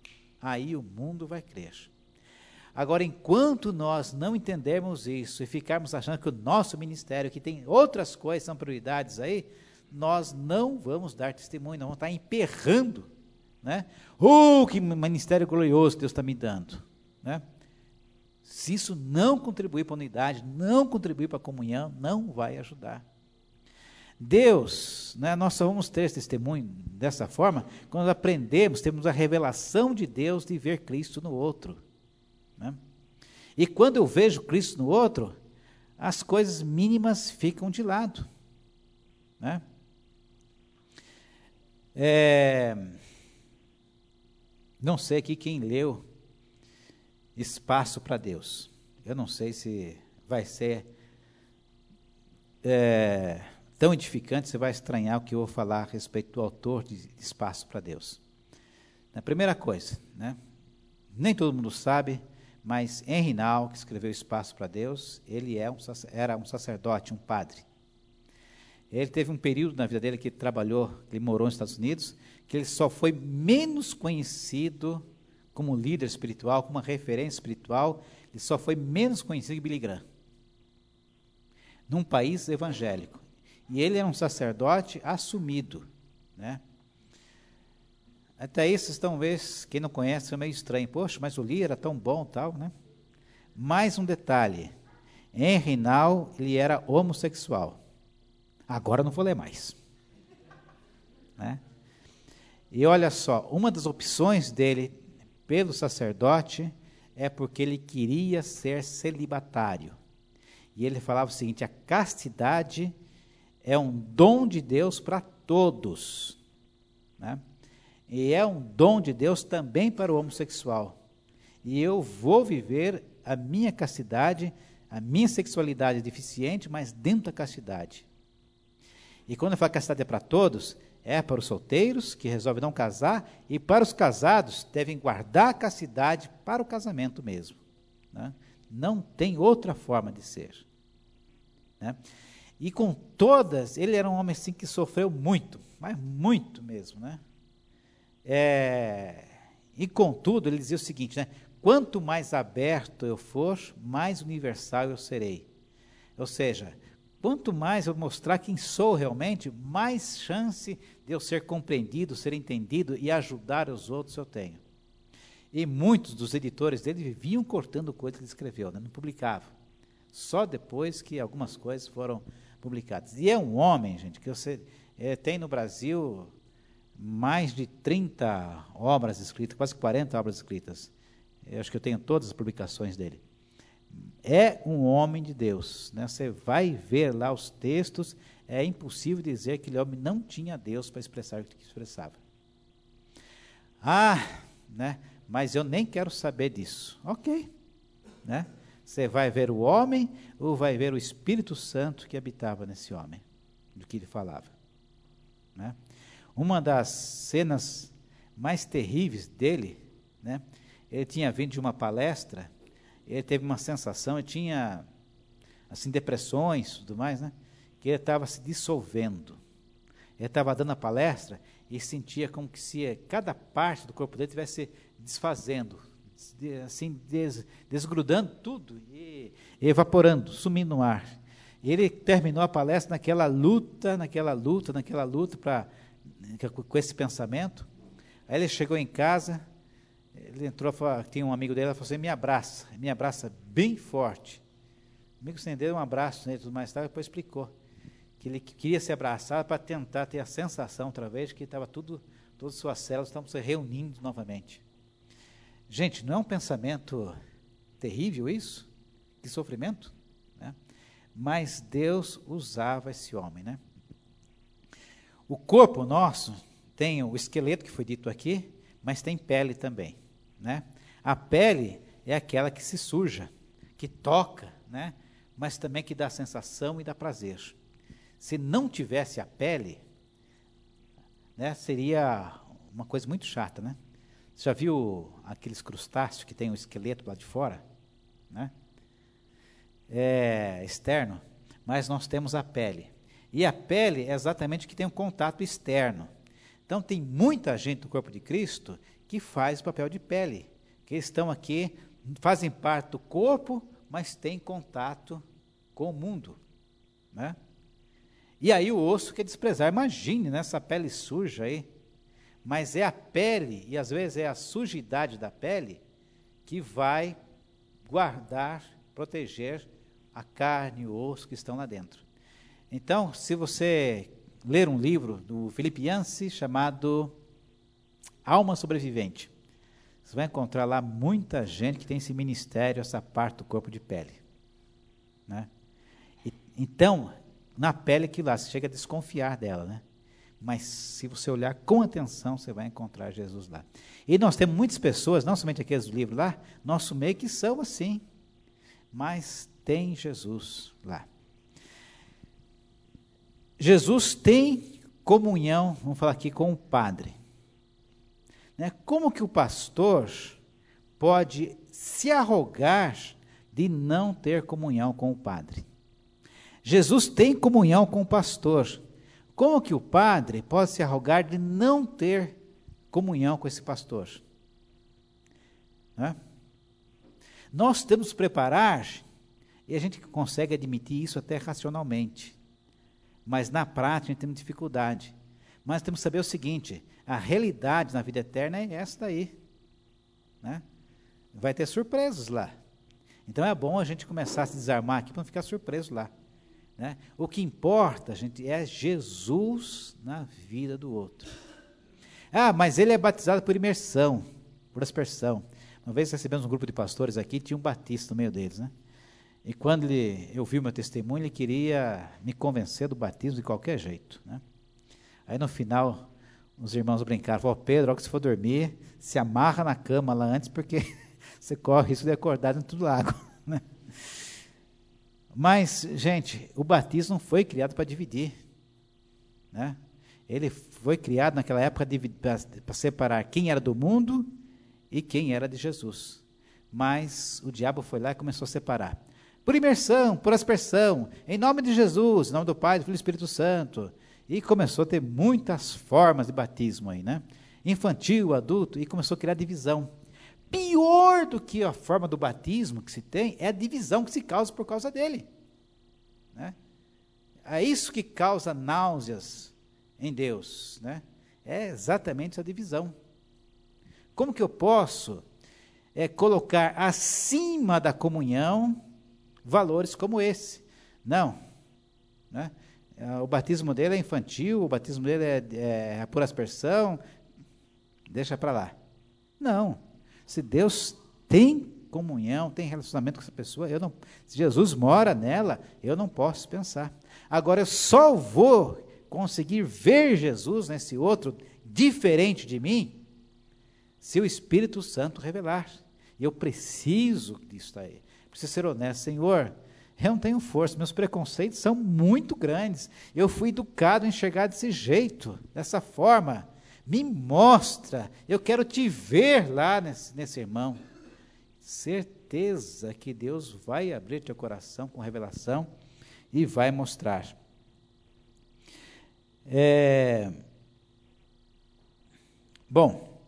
[SPEAKER 1] aí o mundo vai crer. Agora, enquanto nós não entendermos isso e ficarmos achando que o nosso ministério, que tem outras coisas, são prioridades aí, nós não vamos dar testemunho, não vamos estar emperrando, né? Oh, que ministério glorioso Deus está me dando, né? Se isso não contribuir para a unidade, não contribuir para a comunhão, não vai ajudar. Deus, né, nós só vamos ter esse testemunho dessa forma, quando aprendemos, temos a revelação de Deus de ver Cristo no outro. Né? E quando eu vejo Cristo no outro, as coisas mínimas ficam de lado. Né? É, não sei aqui quem leu Espaço para Deus. Eu não sei se vai ser é, tão edificante, você vai estranhar o que eu vou falar a respeito do autor de Espaço para Deus. A primeira coisa, né? Nem todo mundo sabe, mas Henri Nouwen, que escreveu Espaço para Deus, ele é um, era um sacerdote, um padre. Ele teve um período na vida dele que ele trabalhou, ele morou nos Estados Unidos, que ele só foi menos conhecido como líder espiritual, como uma referência espiritual, ele só foi menos conhecido que Billy Graham, num país evangélico. E ele era um sacerdote assumido, né? Até aí vocês estão vendo, quem não conhece é meio estranho, poxa, mas o Lee era tão bom, tal, né? Mais um detalhe, Henri Nouwen, ele era homossexual. Agora não vou ler mais, né? E olha só, uma das opções dele pelo sacerdote é porque ele queria ser celibatário. E ele falava o seguinte: a castidade é um dom de Deus para todos, né? E é um dom de Deus também para o homossexual. E eu vou viver a minha castidade, a minha sexualidade deficiente, mas dentro da castidade. E quando eu falo que a castidade é para todos, é para os solteiros que resolvem não casar, e para os casados devem guardar a castidade para o casamento mesmo, né? Não tem outra forma de ser, né? E com todas, ele era um homem assim que sofreu muito, mas muito mesmo, né? É, e contudo, ele dizia o seguinte, né? Quanto mais aberto eu for, mais universal eu serei. Ou seja, quanto mais eu mostrar quem sou realmente, mais chance de eu ser compreendido, ser entendido e ajudar os outros eu tenho. E muitos dos editores dele viviam cortando coisas que ele escreveu, né? Não publicavam. Só depois que algumas coisas foram publicadas. E é um homem, gente, que você é, tem no Brasil mais de trinta obras escritas, quase quarenta obras escritas. Eu acho que eu tenho todas as publicações dele. É um homem de Deus, né? Você vai ver lá os textos, é impossível dizer que aquele homem não tinha Deus para expressar o que expressava. Ah, né? Mas eu nem quero saber disso. Ok, né? Você vai ver o homem ou vai ver o Espírito Santo que habitava nesse homem, do que ele falava, né? Uma das cenas mais terríveis dele, né? Ele tinha vindo de uma palestra, ele teve uma sensação, ele tinha assim depressões e tudo mais, né? Que ele estava se dissolvendo. Ele estava dando a palestra e sentia como que se cada parte do corpo dele estivesse desfazendo, assim, des, desgrudando tudo e evaporando, sumindo no ar. E ele terminou a palestra naquela luta, naquela luta, naquela luta pra, com esse pensamento. Aí ele chegou em casa, ele entrou, falou, tinha um amigo dele, ele falou assim, me abraça, me abraça bem forte. O amigo estendeu um abraço nele, tudo mais, depois explicou que ele queria se abraçar para tentar ter a sensação outra vez que estava tudo, todas as suas células estavam se reunindo novamente. Gente, não é um pensamento terrível isso? De sofrimento? Né? Mas Deus usava esse homem, né? O corpo nosso tem o esqueleto que foi dito aqui, mas tem pele também, né? A pele é aquela que se suja, que toca, né? Mas também que dá sensação e dá prazer. Se não tivesse a pele, né, seria uma coisa muito chata, né? Você já viu aqueles crustáceos que tem o esqueleto lá de fora, né? É externo, mas nós temos a pele. E a pele é exatamente o que tem um contato externo. Então tem muita gente do corpo de Cristo que faz papel de pele, que estão aqui, fazem parte do corpo, mas têm contato com o mundo, né? E aí o osso quer desprezar. Imagine, né, essa pele suja aí. Mas é a pele, e às vezes é a sujidade da pele, que vai guardar, proteger a carne e o osso que estão lá dentro. Então, se você ler um livro do Philip Yancey chamado Alma Sobrevivente, você vai encontrar lá muita gente que tem esse ministério, essa parte do corpo de pele, né? E, então, na pele que lá, você chega a desconfiar dela, né? Mas se você olhar com atenção, você vai encontrar Jesus lá. E nós temos muitas pessoas, não somente aqueles do livro lá, nosso meio que são assim, mas tem Jesus lá. Jesus tem comunhão, vamos falar aqui, com o Padre. Né? Como que o pastor pode se arrogar de não ter comunhão com o Padre? Jesus tem comunhão com o pastor. Como que o padre pode se arrogar de não ter comunhão com esse pastor? Né? Nós temos que preparar, e a gente consegue admitir isso até racionalmente, mas na prática a gente tem dificuldade. Mas temos que saber o seguinte, a realidade na vida eterna é esta aí, né? Vai ter surpresas lá. Então é bom a gente começar a se desarmar aqui para não ficar surpreso lá. Né? O que importa, gente, é Jesus na vida do outro. Ah, mas ele é batizado por imersão, por aspersão. Uma vez recebemos um grupo de pastores aqui, tinha um batista no meio deles, né? E quando ele, eu vi o meu testemunho, ele queria me convencer do batismo de qualquer jeito, né? Aí no final, os irmãos brincaram, falaram, Pedro, logo que você for dormir, se amarra na cama lá antes, porque você corre risco de acordar dentro do lago, né? Mas, gente, o batismo não foi criado para dividir, né? Ele foi criado naquela época para separar quem era do mundo e quem era de Jesus. Mas o diabo foi lá e começou a separar. Por imersão, por aspersão, em nome de Jesus, em nome do Pai, do Filho e do Espírito Santo. E começou a ter muitas formas de batismo aí, né? Infantil, adulto, e começou a criar divisão. Pior do que a forma do batismo que se tem, é a divisão que se causa por causa dele. Né? É isso que causa náuseas em Deus. Né? É exatamente essa divisão. Como que eu posso é, colocar acima da comunhão valores como esse. Não. Né? O batismo dele é infantil, o batismo dele é, é por aspersão, deixa para lá. Não. Se Deus tem comunhão, tem relacionamento com essa pessoa, eu não, se Jesus mora nela, eu não posso pensar. Agora, eu só vou conseguir ver Jesus nesse outro, diferente de mim, se o Espírito Santo revelar. E eu preciso disso aí. Preciso ser honesto. Senhor, eu não tenho força, meus preconceitos são muito grandes. Eu fui educado a enxergar desse jeito, dessa forma. Me mostra, eu quero te ver lá nesse, nesse irmão. Certeza que Deus vai abrir teu coração com revelação e vai mostrar. É, bom,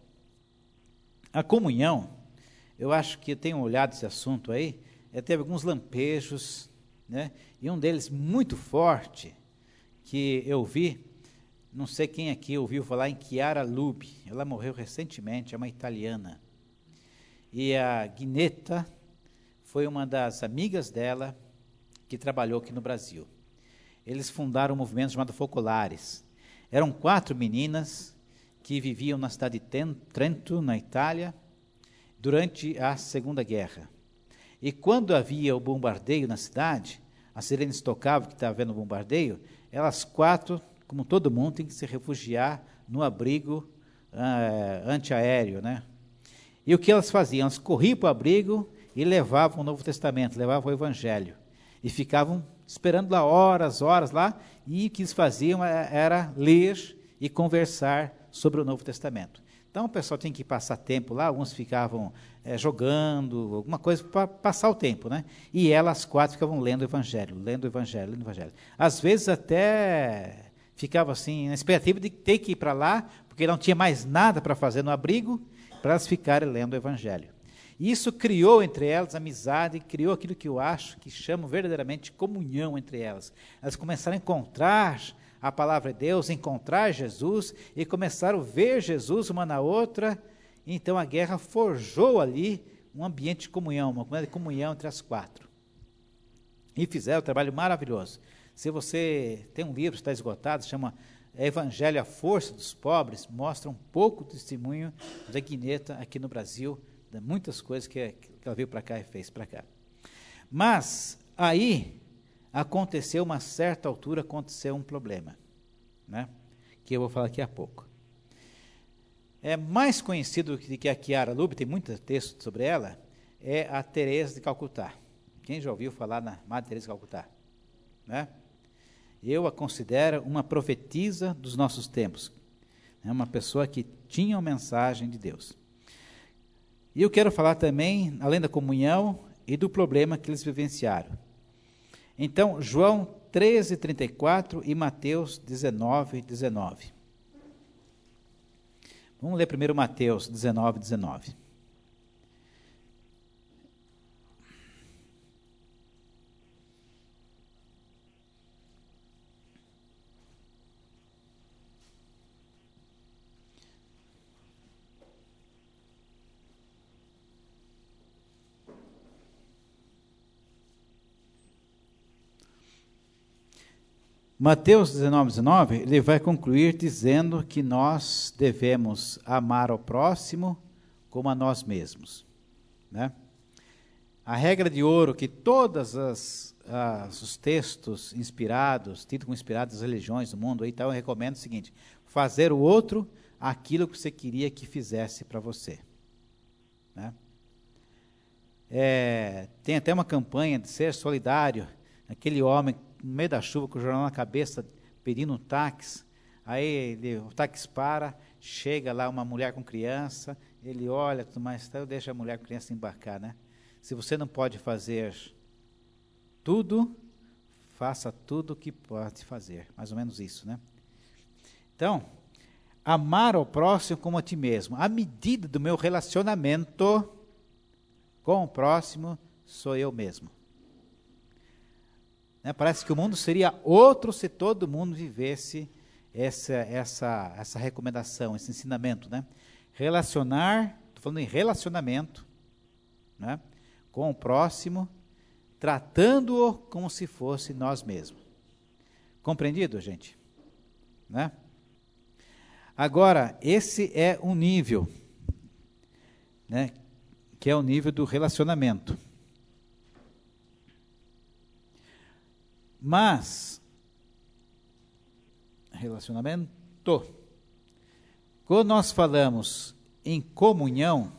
[SPEAKER 1] a comunhão, eu acho que eu tenho olhado esse assunto aí, é, teve alguns lampejos, né? E um deles muito forte, que eu vi, não sei quem aqui ouviu falar em Chiara Lubich, ela morreu recentemente, é uma italiana. E a Ginetta foi uma das amigas dela que trabalhou aqui no Brasil. Eles fundaram um movimento chamado Focolares. Eram quatro meninas que viviam na cidade de Trento, na Itália, durante a Segunda Guerra. E quando havia o bombardeio na cidade, as sirenes tocavam que estava havendo bombardeio, elas quatro, como todo mundo, tem que se refugiar no abrigo uh, antiaéreo, né? E o que elas faziam? Elas corriam para o abrigo e levavam o Novo Testamento, levavam o Evangelho. E ficavam esperando lá horas, horas lá, e o que eles faziam era ler e conversar sobre o Novo Testamento. Então o pessoal tinha que passar tempo lá, alguns ficavam é, jogando, alguma coisa para passar o tempo, né? E elas quatro ficavam lendo o Evangelho, lendo o Evangelho, lendo o Evangelho. Às vezes até ficava assim, na expectativa de ter que ir para lá, porque não tinha mais nada para fazer no abrigo, para elas ficarem lendo o Evangelho. Isso criou entre elas amizade, criou aquilo que eu acho que chamo verdadeiramente de comunhão entre elas. Elas começaram a encontrar a palavra de Deus, encontrar Jesus, e começaram a ver Jesus uma na outra. Então a guerra forjou ali um ambiente de comunhão, uma comunidade de comunhão entre as quatro. E fizeram um trabalho maravilhoso. Se você tem um livro que está esgotado, chama Evangelho, a Força dos Pobres, mostra um pouco do testemunho da Ginetta aqui no Brasil, de muitas coisas que, que ela veio para cá e fez para cá. Mas aí aconteceu, uma certa altura, aconteceu um problema, né? Que eu vou falar daqui a pouco. É mais conhecido que, que a Chiara Lubich, tem muito texto sobre ela, é a Teresa de Calcutá. Quem já ouviu falar na Madre Teresa de Calcutá? Né? Eu a considero uma profetisa dos nossos tempos. É uma pessoa que tinha uma mensagem de Deus. E eu quero falar também, além da comunhão, e do problema que eles vivenciaram. Então, João treze, trinta e quatro e Mateus dezenove, dezenove. Vamos ler primeiro Mateus dezenove, dezenove. Mateus dezenove, dezenove, ele vai concluir dizendo que nós devemos amar ao próximo como a nós mesmos, né? A regra de ouro que todos os textos inspirados, tidos como inspirados das religiões do mundo, então eu recomendo o seguinte: fazer o outro aquilo que você queria que fizesse para você, né? É, tem até uma campanha de ser solidário, aquele homem no meio da chuva, com o jornal na cabeça, pedindo um táxi, aí ele, o táxi para, chega lá uma mulher com criança, ele olha, tudo mais, então deixa a mulher com criança embarcar, né? Se você não pode fazer tudo, faça tudo o que pode fazer, mais ou menos isso, né? Então, amar ao próximo como a ti mesmo, à medida do meu relacionamento com o próximo, sou eu mesmo. Né, parece que o mundo seria outro se todo mundo vivesse essa, essa, essa recomendação, esse ensinamento, né? Relacionar, estou falando em relacionamento, né, com o próximo, tratando-o como se fosse nós mesmos. Compreendido, gente? Né? Agora, esse é um nível, né, que é o nível do relacionamento. Mas, relacionamento, quando nós falamos em comunhão,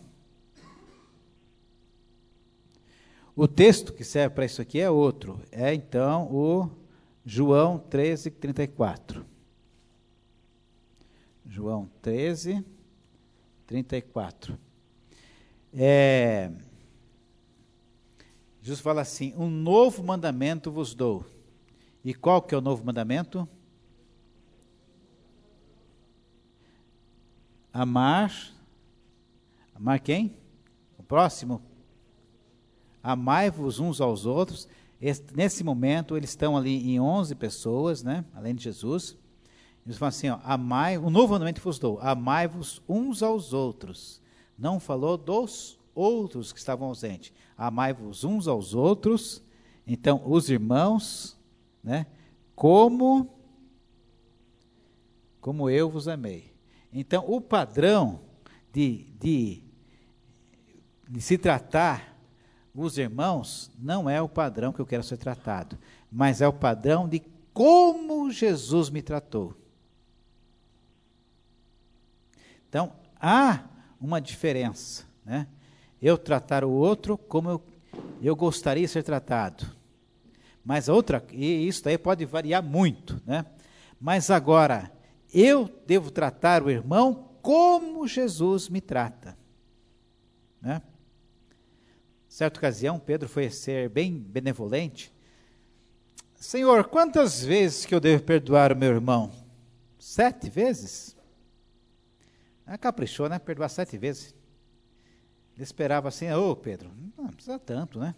[SPEAKER 1] o texto que serve para isso aqui é outro, é então o João treze, trinta e quatro. João treze, trinta e quatro. É, Jesus fala assim: um novo mandamento vos dou. E qual que é o novo mandamento? Amar. Amar quem? O próximo. Amai-vos uns aos outros. Este, nesse momento, eles estão ali em onze pessoas, né? Além de Jesus. Eles falam assim, ó, amai, um novo mandamento vos dou, amai-vos uns aos outros. Não falou dos outros que estavam ausentes. Amai-vos uns aos outros. Então, os irmãos, né? Como, como eu vos amei. Então, o padrão de, de, de se tratar os irmãos não é o padrão que eu quero ser tratado, mas é o padrão de como Jesus me tratou. Então, há uma diferença, né? Eu tratar o outro como eu, eu gostaria de ser tratado. Mas outra, e isso daí pode variar muito, né? Mas agora, eu devo tratar o irmão como Jesus me trata, né? Certa ocasião, Pedro foi ser bem benevolente. Senhor, quantas vezes que eu devo perdoar o meu irmão? Sete vezes? Ah, caprichou, né? Perdoar sete vezes. Ele esperava assim, ô oh, Pedro, não precisa tanto, né?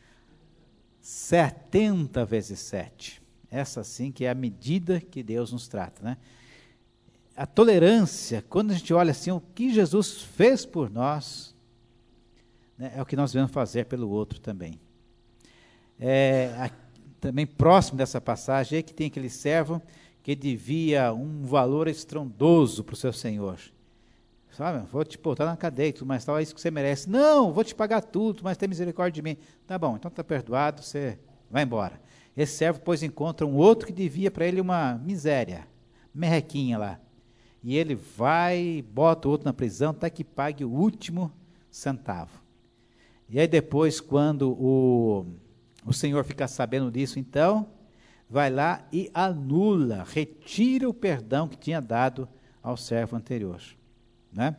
[SPEAKER 1] Setenta vezes sete. Essa sim que é a medida que Deus nos trata, né? A tolerância, quando a gente olha assim, o que Jesus fez por nós, né, é o que nós devemos fazer pelo outro também. É, a, também próximo dessa passagem, é que tem aquele servo que devia um valor estrondoso para o seu senhor. Sabe, vou te botar na cadeia, tudo mais tal, é isso que você merece. Não, vou te pagar tudo, mas tem misericórdia de mim. Tá bom, então está perdoado, você vai embora. Esse servo, pois, encontra um outro que devia para ele uma miséria, merrequinha lá. E ele vai, bota o outro na prisão, até que pague o último centavo. E aí depois, quando o, o Senhor fica sabendo disso, então, vai lá e anula, retira o perdão que tinha dado ao servo anterior. Né?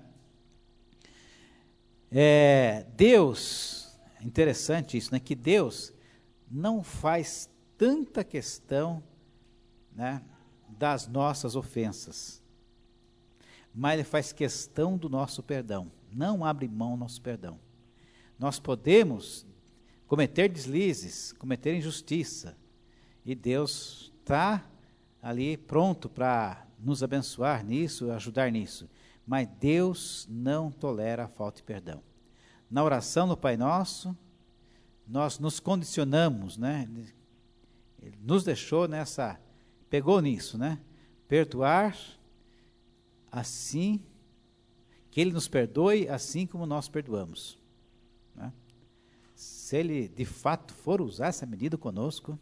[SPEAKER 1] É, Deus, interessante isso, né? Que Deus não faz tanta questão, né, das nossas ofensas, mas Ele faz questão do nosso perdão, não abre mão do nosso perdão. Nós podemos cometer deslizes, cometer injustiça, e Deus está ali pronto para nos abençoar nisso, ajudar nisso. Mas Deus não tolera a falta de perdão. Na oração no Pai Nosso, nós nos condicionamos, né? Ele nos deixou nessa, pegou nisso, né? Perdoar assim, que Ele nos perdoe assim como nós perdoamos. Né? Se Ele de fato for usar essa medida conosco,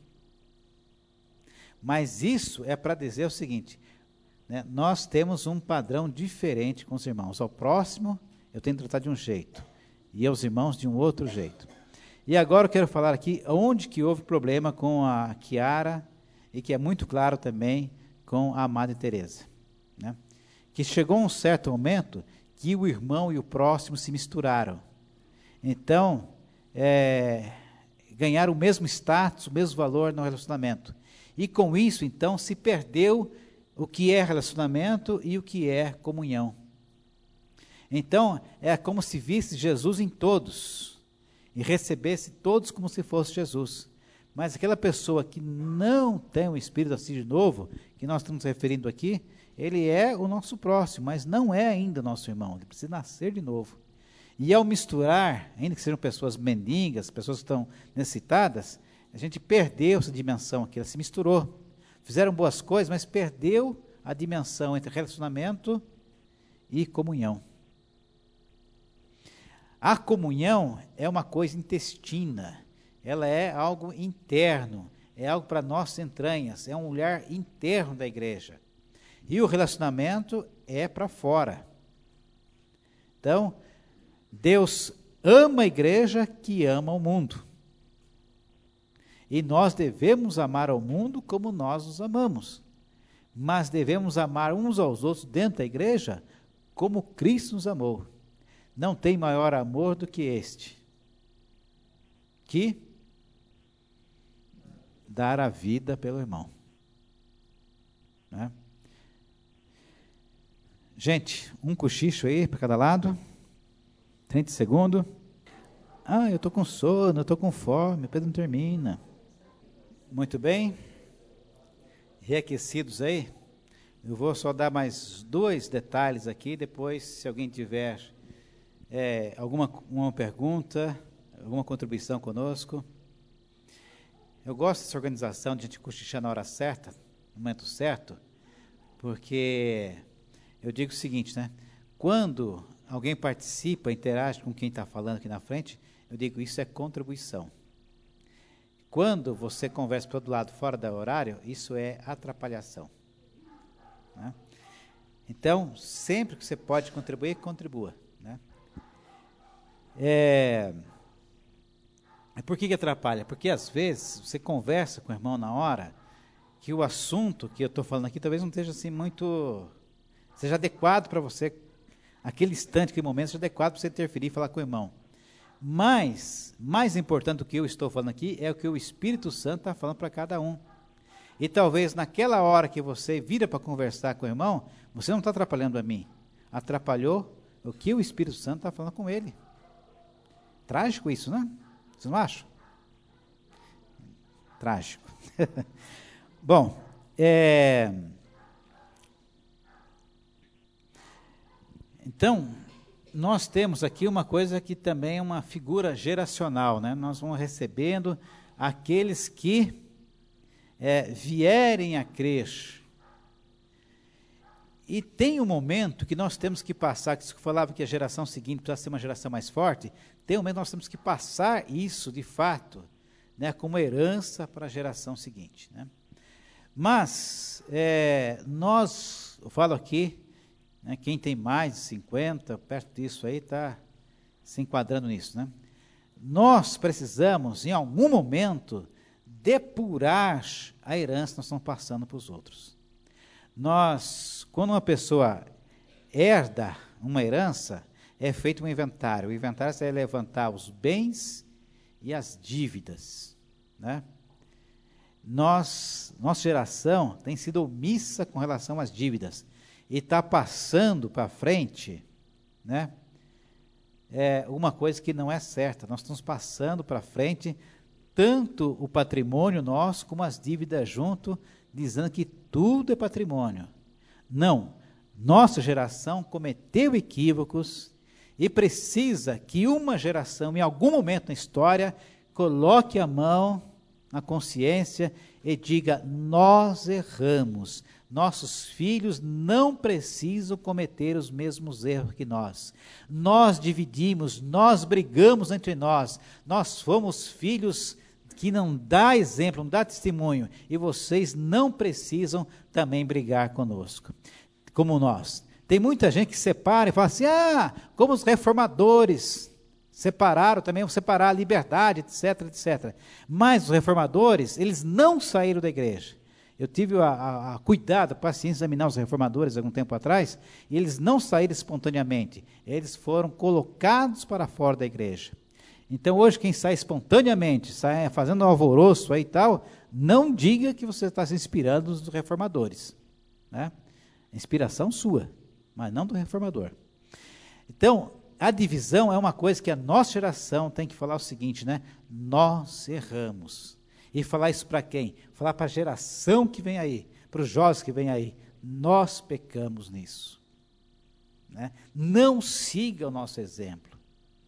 [SPEAKER 1] mas isso é para dizer o seguinte, né, nós temos um padrão diferente com os irmãos. Ao próximo, eu tenho que tratar de um jeito, e aos irmãos de um outro jeito. E agora eu quero falar aqui onde que houve problema com a Chiara, e que é muito claro também com a Madre Teresa, né? Que chegou um certo momento que o irmão e o próximo se misturaram. Então, é, ganharam o mesmo status, o mesmo valor no relacionamento. E com isso, então, se perdeu o que é relacionamento e o que é comunhão. Então, é como se visse Jesus em todos, e recebesse todos como se fosse Jesus. Mas aquela pessoa que não tem o Espírito assim de novo, que nós estamos referindo aqui, ele é o nosso próximo, mas não é ainda nosso irmão, ele precisa nascer de novo. E ao misturar, ainda que sejam pessoas mendigas, pessoas que estão necessitadas, a gente perdeu essa dimensão aqui, ela se misturou. Fizeram boas coisas, mas perdeu a dimensão entre relacionamento e comunhão. A comunhão é uma coisa intestina, ela é algo interno, é algo para nossas entranhas, é um olhar interno da igreja. E o relacionamento é para fora. Então, Deus ama a igreja que ama o mundo. E nós devemos amar ao mundo como nós os amamos. Mas devemos amar uns aos outros dentro da igreja como Cristo nos amou. Não tem maior amor do que este, que dar a vida pelo irmão. Né? Gente, um cochicho aí para cada lado, trinta segundos. Ah, eu estou com sono, eu estou com fome, o Pedro não termina. Muito bem, reaquecidos aí, eu vou só dar mais dois detalhes aqui, depois se alguém tiver é, alguma uma pergunta, alguma contribuição conosco. Eu gosto dessa organização de a gente cochichar na hora certa, no momento certo, porque eu digo o seguinte, né? Quando alguém participa, interage com quem está falando aqui na frente, eu digo, isso é contribuição. Quando você conversa para o outro lado, fora do horário, isso é atrapalhação. Né? Então, sempre que você pode contribuir, contribua. Né? É... Por que que atrapalha? Porque às vezes você conversa com o irmão na hora que o assunto que eu estou falando aqui talvez não esteja assim muito... seja adequado para você, aquele instante, aquele momento, seja adequado para você interferir e falar com o irmão. Mas, mais importante do que eu estou falando aqui, é o que o Espírito Santo está falando para cada um. E talvez naquela hora que você vira para conversar com o irmão, você não está atrapalhando a mim, atrapalhou o que o Espírito Santo está falando com ele. Trágico isso, né? Você não acha? Trágico. Bom, é... então... nós temos aqui uma coisa que também é uma figura geracional, né? Nós vamos recebendo aqueles que é, vierem a crer. E tem um momento que nós temos que passar, que se falava que a geração seguinte precisa ser uma geração mais forte, tem um momento que nós temos que passar isso, de fato, né, como herança para a geração seguinte. Né? Mas, é, nós, eu falo aqui, né, quem tem mais de cinquenta, perto disso aí, está se enquadrando nisso. Né? Nós precisamos, em algum momento, depurar a herança que nós estamos passando para os outros. Nós, quando uma pessoa herda uma herança, é feito um inventário. O inventário é levantar os bens e as dívidas. Né? Nós, nossa geração tem sido omissa com relação às dívidas. E está passando para frente, né, é uma coisa que não é certa. Nós estamos passando para frente tanto o patrimônio nosso, como as dívidas junto, dizendo que tudo é patrimônio. Não, nossa geração cometeu equívocos e precisa que uma geração, em algum momento na história, coloque a mão na consciência e diga, nós erramos. Nossos filhos não precisam cometer os mesmos erros que nós. Nós dividimos, nós brigamos entre nós. Nós fomos filhos que não dá exemplo, não dá testemunho. E vocês não precisam também brigar conosco, como nós. Tem muita gente que separa e fala assim, ah, como os reformadores separaram também, vão separar a liberdade, etc, etcétera. Mas os reformadores, eles não saíram da igreja. Eu tive a, a, a cuidado, a paciência de examinar os reformadores algum tempo atrás, e eles não saíram espontaneamente, eles foram colocados para fora da igreja. Então hoje quem sai espontaneamente, sai fazendo um alvoroço aí e tal, não diga que você está se inspirando nos reformadores. Né? Inspiração sua, mas não do reformador. Então, a divisão é uma coisa que a nossa geração tem que falar o seguinte, né? Nós erramos. E falar isso para quem? Falar para a geração que vem aí, para os jovens que vem aí. Nós pecamos nisso. Né? Não siga o nosso exemplo.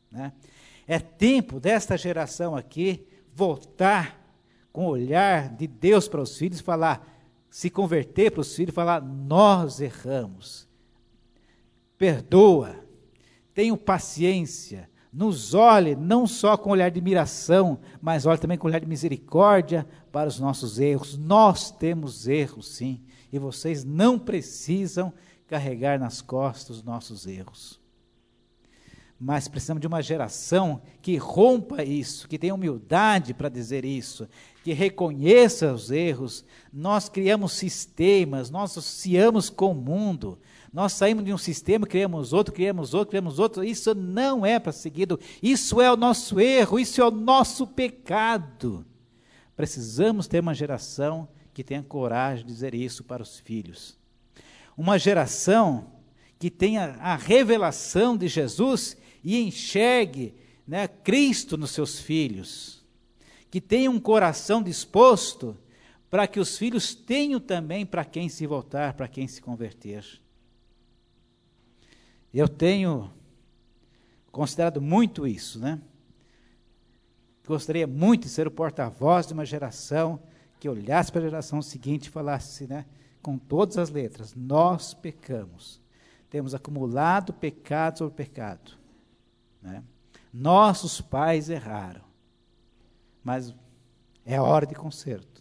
[SPEAKER 1] né? É tempo desta geração aqui voltar com o olhar de Deus para os filhos, falar, se converter para os filhos, falar, nós erramos, perdoa, tenha paciência, nos olhe não só com olhar de admiração, mas olhe também com olhar de misericórdia para os nossos erros. Nós temos erros, sim, e vocês não precisam carregar nas costas os nossos erros. Mas precisamos de uma geração que rompa isso, que tenha humildade para dizer isso, que reconheça os erros. Nós criamos sistemas, nós associamos com o mundo, nós saímos de um sistema, criamos outro, criamos outro, criamos outro. Isso não é para seguido, isso é o nosso erro, isso é o nosso pecado. Precisamos ter uma geração que tenha coragem de dizer isso para os filhos. Uma geração que tenha a revelação de Jesus e enxergue, né, Cristo nos seus filhos, que tenha um coração disposto para que os filhos tenham também para quem se voltar, para quem se converter. Eu tenho considerado muito isso, né? Gostaria muito de ser o porta-voz de uma geração que olhasse para a geração seguinte e falasse, né, com todas as letras, nós pecamos, temos acumulado pecado sobre pecado, né? Nossos pais erraram, mas é hora de conserto,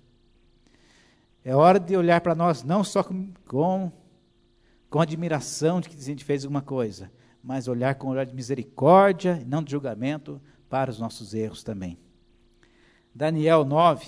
[SPEAKER 1] é hora de olhar para nós não só com, com, com admiração de que a gente fez alguma coisa, mas olhar com um olhar de misericórdia e não de julgamento para os nossos erros também. Daniel nove,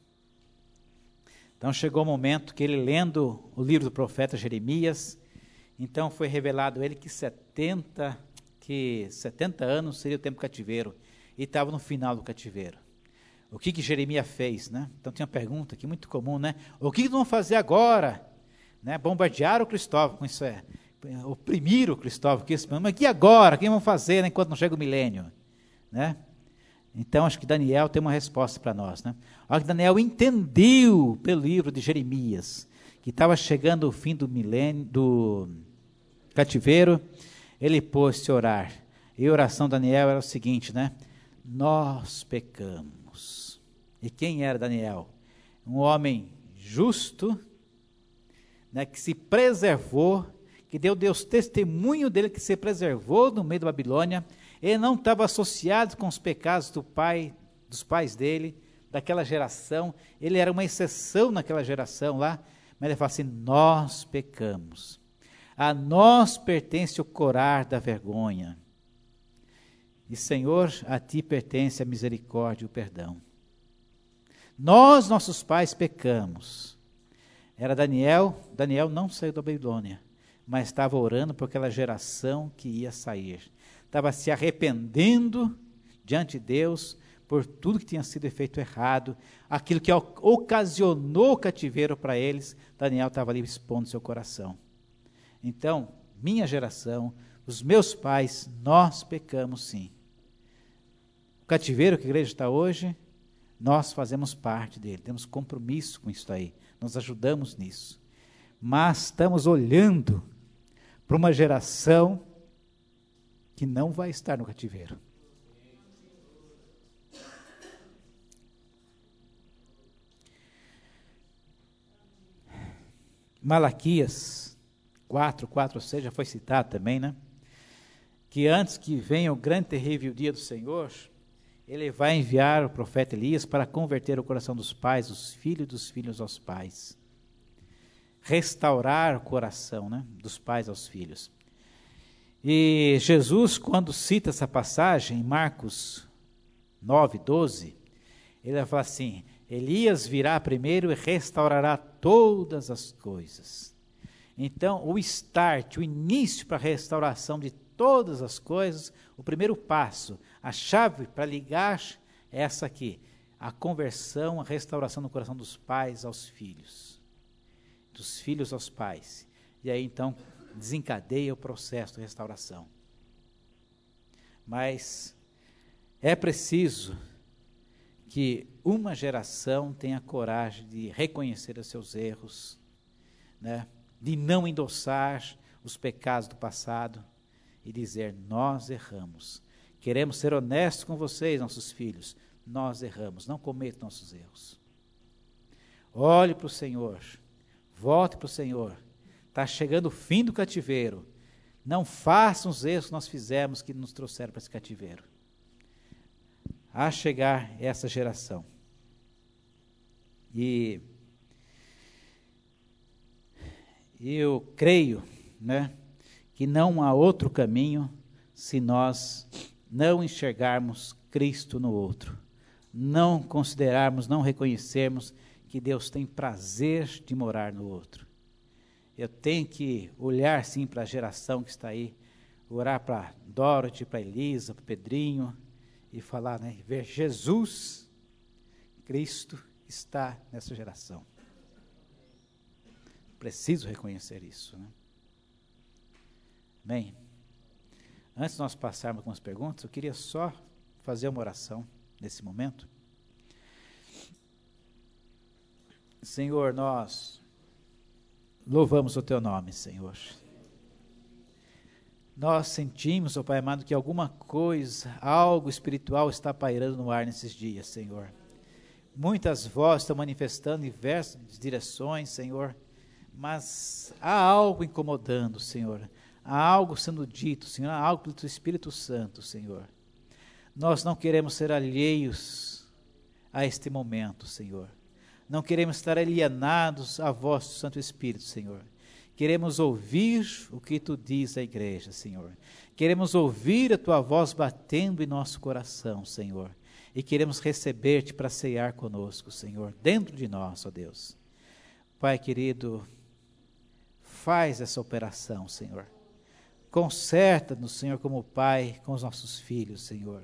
[SPEAKER 1] então chegou o momento que ele, lendo o livro do profeta Jeremias, então foi revelado a ele que setenta, que setenta anos seria o tempo do cativeiro, e estava no final do cativeiro. O que que Jeremias fez, né? Então tem uma pergunta aqui muito comum, né? O que que vão fazer agora? Né? Bombardearam o Cristóvão, com isso é, oprimiram o Cristóvão, que isso, mas e agora? O que vão fazer, né, enquanto não chega o milênio? Né? Então, acho que Daniel tem uma resposta para nós, né? Olha que Daniel entendeu pelo livro de Jeremias, que estava chegando o fim do milênio, do cativeiro, ele pôs-se a orar. E a oração de Daniel era o seguinte, né? Nós pecamos. E quem era Daniel? Um homem justo, né, que se preservou, que deu Deus testemunho dele, que se preservou no meio da Babilônia. Ele não estava associado com os pecados do pai, dos pais dele, daquela geração. Ele era uma exceção naquela geração lá, mas ele fala assim, nós pecamos. A nós pertence o corar da vergonha. E Senhor, a ti pertence a misericórdia e o perdão. Nós, nossos pais, pecamos. Era Daniel, Daniel não saiu da Babilônia, mas estava orando por aquela geração que ia sair. Estava se arrependendo diante de Deus por tudo que tinha sido feito errado, aquilo que ocasionou o cativeiro para eles. Daniel estava ali expondo seu coração. Então, minha geração, os meus pais, nós pecamos sim. O cativeiro que a igreja está hoje, nós fazemos parte dele, temos compromisso com isso aí, nós ajudamos nisso. Mas estamos olhando para uma geração que não vai estar no cativeiro. Malaquias quatro, quatro, seis, já foi citado também, né? Que antes que venha o grande terrível dia do Senhor, ele vai enviar o profeta Elias para converter o coração dos pais, dos filhos dos filhos aos pais. Restaurar o coração, né, dos pais aos filhos. E Jesus, quando cita essa passagem, em Marcos nove, doze, ele vai falar assim, Elias virá primeiro e restaurará todas as coisas. Então, o start, o início para a restauração de todas as coisas, o primeiro passo, a chave para ligar é essa aqui, a conversão, a restauração no coração dos pais aos filhos, dos filhos aos pais. E aí, então, desencadeia o processo de restauração. Mas é preciso que uma geração tenha coragem de reconhecer os seus erros, né? De não endossar os pecados do passado e dizer, nós erramos, Queremos ser honestos com vocês, nossos filhos. Nós erramos, não cometa nossos erros. Olhe para o Senhor, volte para o Senhor. Está chegando o fim do cativeiro. Não façam os erros que nós fizemos que nos trouxeram para esse cativeiro. A chegar essa geração. E eu creio, né, que não há outro caminho se nós não enxergarmos Cristo no outro. Não considerarmos, não reconhecermos que Deus tem prazer de morar no outro. Eu tenho que olhar sim para a geração que está aí, orar para Dorothy, para Elisa, para Pedrinho, e falar, né, ver Jesus, Cristo está nessa geração. Preciso reconhecer isso, né? Bem, antes de nós passarmos algumas perguntas, eu queria só fazer uma oração nesse momento. Senhor, nós louvamos o Teu nome, Senhor. Nós sentimos, ó Pai amado, que alguma coisa, algo espiritual está pairando no ar nesses dias, Senhor. Muitas vozes estão manifestando em diversas direções, Senhor, mas há algo incomodando, Senhor. Há algo sendo dito, Senhor, há algo pelo Teu Espírito Santo, Senhor. Nós não queremos ser alheios a este momento, Senhor. Não queremos estar alienados à voz do Santo Espírito, Senhor. Queremos ouvir o que Tu diz à igreja, Senhor. Queremos ouvir a Tua voz batendo em nosso coração, Senhor. E queremos receber-Te para ceiar conosco, Senhor, dentro de nós, ó Deus. Pai querido, faz essa operação, Senhor. Conserta-nos, Senhor, como Pai, com os nossos filhos, Senhor.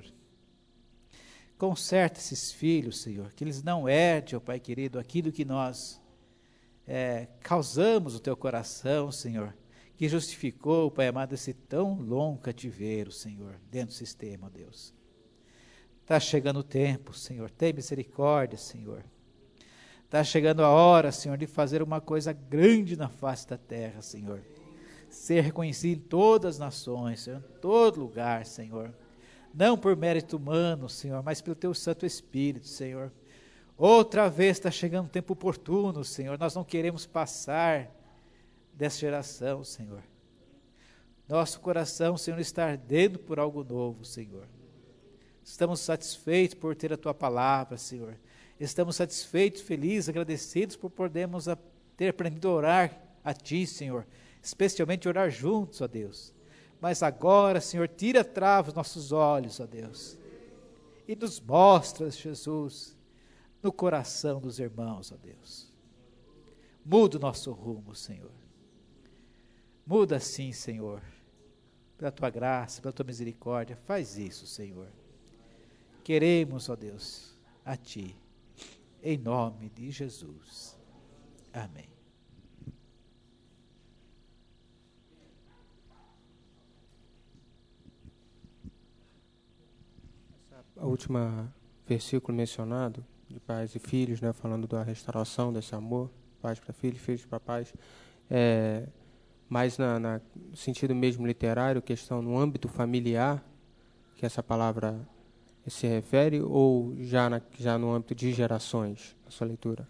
[SPEAKER 1] Conserta esses filhos, Senhor, que eles não herdem, ó Pai querido, aquilo que nós é, causamos no Teu coração, Senhor, que justificou, Pai amado, esse tão longo cativeiro, Senhor, dentro do sistema, ó Deus. Está chegando o tempo, Senhor, tem misericórdia, Senhor. Está chegando a hora, Senhor, de fazer uma coisa grande na face da terra, Senhor. Ser reconhecido em todas as nações, Senhor, em todo lugar, Senhor. Não por mérito humano, Senhor, mas pelo Teu Santo Espírito, Senhor. Outra vez está chegando o tempo oportuno, Senhor. Nós não queremos passar dessa geração, Senhor. Nosso coração, Senhor, está ardendo por algo novo, Senhor. Estamos satisfeitos por ter a Tua palavra, Senhor. Estamos satisfeitos, felizes, agradecidos por podermos a, ter aprendido a orar a Ti, Senhor. Especialmente orar juntos, ó Deus. Mas agora, Senhor, tira a trava os nossos olhos, ó Deus. E nos mostra, Jesus, no coração dos irmãos, ó Deus. Muda o nosso rumo, Senhor. Muda sim, Senhor. Pela Tua graça, pela Tua misericórdia, faz isso, Senhor. Queremos, ó Deus, a Ti, em nome de Jesus. Amém.
[SPEAKER 2] A última versículo mencionado, de pais e filhos, né, falando da restauração desse amor, pais para filhos, filhos para pais, é, mais na, na sentido mesmo literário, questão no âmbito familiar, que essa palavra se refere, ou já, na, já no âmbito de gerações, a sua leitura?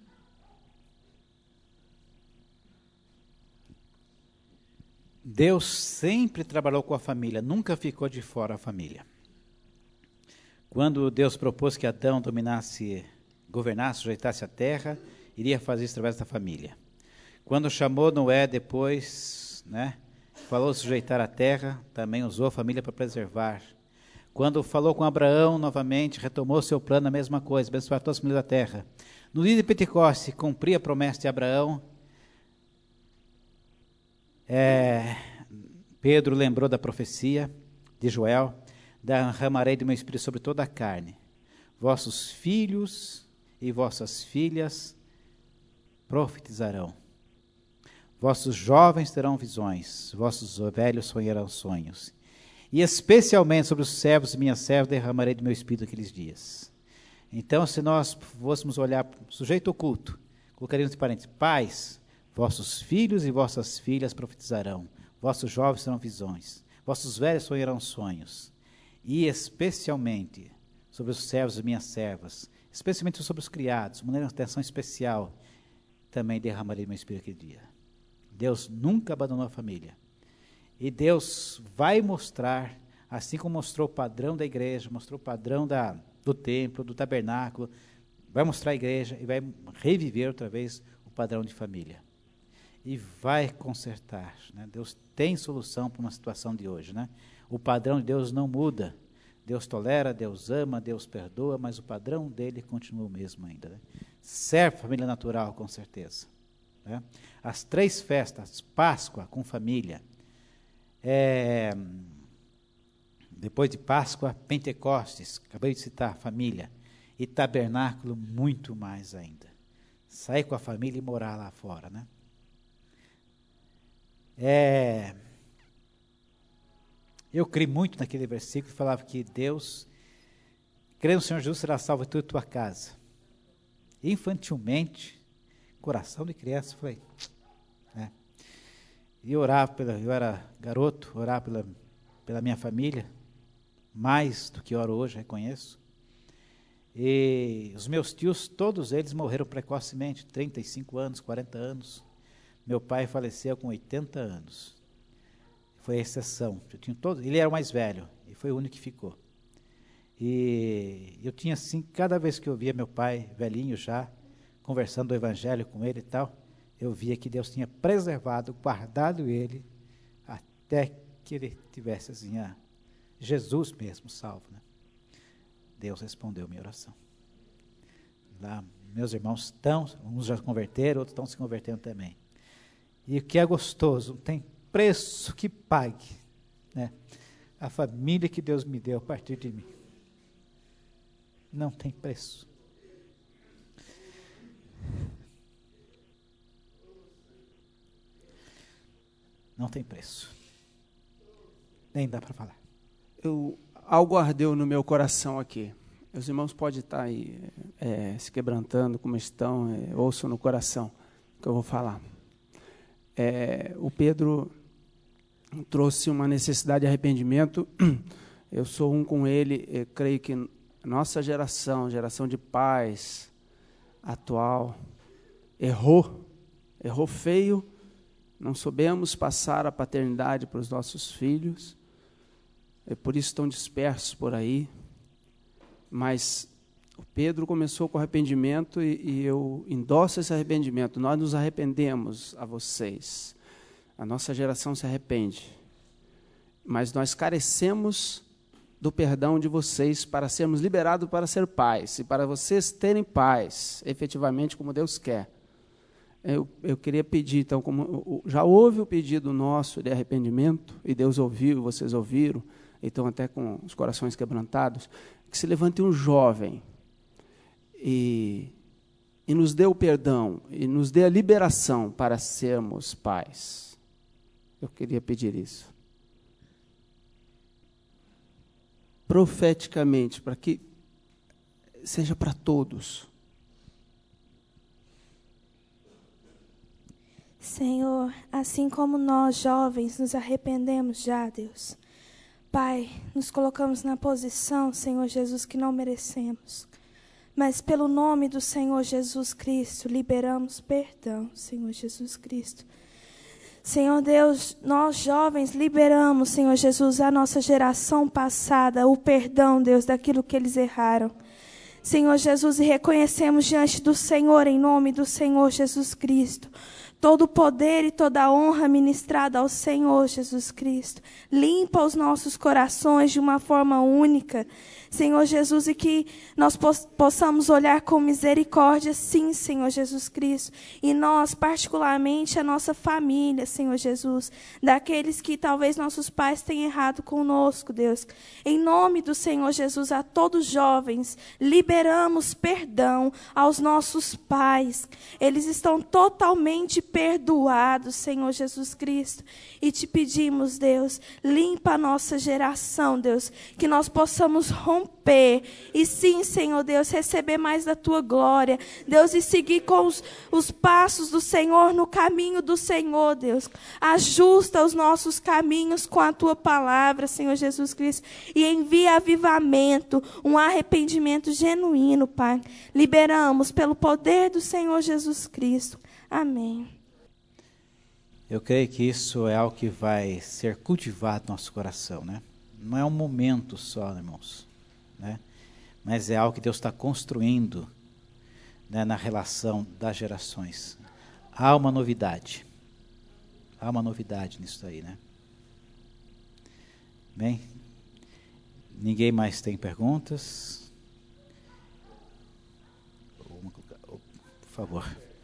[SPEAKER 1] Deus sempre trabalhou com a família, nunca ficou de fora a família. Quando Deus propôs que Adão dominasse, governasse, sujeitasse a terra, iria fazer isso através da família. Quando chamou Noé depois, né, falou sujeitar a terra, também usou a família para preservar. Quando falou com Abraão novamente, retomou seu plano, a mesma coisa, abençoar todas as famílias da terra. No dia de Pentecostes, cumprir a promessa de Abraão, é, Pedro lembrou da profecia de Joel, derramarei do meu espírito sobre toda a carne. Vossos filhos e vossas filhas profetizarão. Vossos jovens terão visões, vossos velhos sonharão sonhos. E especialmente sobre os servos e minhas servas derramarei do meu espírito naqueles dias. Então, se nós fôssemos olhar para o sujeito oculto, colocaríamos entre parênteses, pais, vossos filhos e vossas filhas profetizarão, vossos jovens terão visões, vossos velhos sonharão sonhos. e especialmente sobre os servos e minhas servas, especialmente sobre os criados, uma atenção especial, também derramarei meu espírito aquele dia. Deus nunca abandonou a família. E Deus vai mostrar, assim como mostrou o padrão da igreja, mostrou o padrão da, do templo, do tabernáculo, vai mostrar a igreja e vai reviver outra vez o padrão de família. E vai consertar, né? Deus tem solução para uma situação de hoje, né? O padrão de Deus não muda. Deus tolera, Deus ama, Deus perdoa, mas o padrão dele continua o mesmo ainda, né? Serve a família natural, com certeza, né? As três festas, Páscoa com família, é, depois de Páscoa, Pentecostes, acabei de citar, família, e tabernáculo, muito mais ainda. Sair com a família e morar lá fora, né? É, eu creio muito naquele versículo que falava que Deus, crê no Senhor Jesus, será salvo tu e tua casa. Infantilmente, coração de criança, falei, né? E orava pela, eu era garoto, orava pela, pela minha família, mais do que oro hoje, reconheço. E os meus tios, todos eles morreram precocemente, trinta e cinco anos, quarenta anos. Meu pai faleceu com oitenta anos. Foi a exceção. Eu tinha todo, ele era o mais velho, e foi o único que ficou. E eu tinha assim, cada vez que eu via meu pai, velhinho já, conversando do evangelho com ele e tal, eu via que Deus tinha preservado, guardado ele, até que ele tivesse assim, a Jesus mesmo salvo, né? Deus respondeu minha oração. Lá, meus irmãos estão, uns já se converteram, outros estão se convertendo também. E o que é gostoso, não tem preço que pague, né? A família que Deus me deu a partir de mim. Não tem preço. Não tem preço. Nem dá para falar.
[SPEAKER 3] Eu, algo ardeu no meu coração aqui. Os irmãos podem estar aí é, se quebrantando como estão, é, ouçam no coração o que eu vou falar. É, o Pedro trouxe uma necessidade de arrependimento. Eu sou um com ele. Eu creio que nossa geração, geração de pais atual, errou, errou feio. Não soubemos passar a paternidade para os nossos filhos. E por isso estão dispersos por aí. Mas o Pedro começou com arrependimento e, e eu endosso esse arrependimento. Nós nos arrependemos a vocês. A nossa geração se arrepende. Mas nós carecemos do perdão de vocês para sermos liberados para ser pais. E para vocês terem paz, efetivamente, como Deus quer. Eu, eu queria pedir, então, como já houve o pedido nosso de arrependimento, e Deus ouviu, vocês ouviram, então até com os corações quebrantados, que se levante um jovem e, e nos dê o perdão, e nos dê a liberação para sermos pais. Eu queria pedir isso. Profeticamente, para que seja para todos.
[SPEAKER 4] Senhor, assim como nós, jovens, nos arrependemos já, Deus. Pai, nos colocamos na posição, Senhor Jesus, que não merecemos. Mas pelo nome do Senhor Jesus Cristo, liberamos perdão, Senhor Jesus Cristo. Senhor Deus, nós jovens liberamos, Senhor Jesus, a nossa geração passada, o perdão, Deus, daquilo que eles erraram. Senhor Jesus, e reconhecemos diante do Senhor, em nome do Senhor Jesus Cristo, todo o poder e toda a honra ministrada ao Senhor Jesus Cristo. Limpa os nossos corações de uma forma única, Senhor Jesus, e que nós possamos olhar com misericórdia, sim, Senhor Jesus Cristo. E nós, particularmente, a nossa família, Senhor Jesus, daqueles que talvez nossos pais tenham errado conosco, Deus. Em nome do Senhor Jesus, a todos os jovens, liberamos perdão aos nossos pais. Eles estão totalmente perdoados, Senhor Jesus Cristo. E te pedimos, Deus, limpa a nossa geração, Deus, que nós possamos romper. E sim, Senhor Deus, receber mais da tua glória, Deus, e seguir com os, os passos do Senhor no caminho do Senhor, Deus. Ajusta os nossos caminhos com a tua palavra, Senhor Jesus Cristo, e envia avivamento, um arrependimento genuíno, Pai. Liberamos pelo poder do Senhor Jesus Cristo. Amém.
[SPEAKER 1] Eu creio que isso é algo que vai ser cultivado no nosso coração, né? Não é um momento só, irmãos, né? Mas é algo que Deus está construindo, né, na relação das gerações. Há uma novidade. Há uma novidade nisso aí, né? Bem, ninguém mais tem perguntas? Por favor.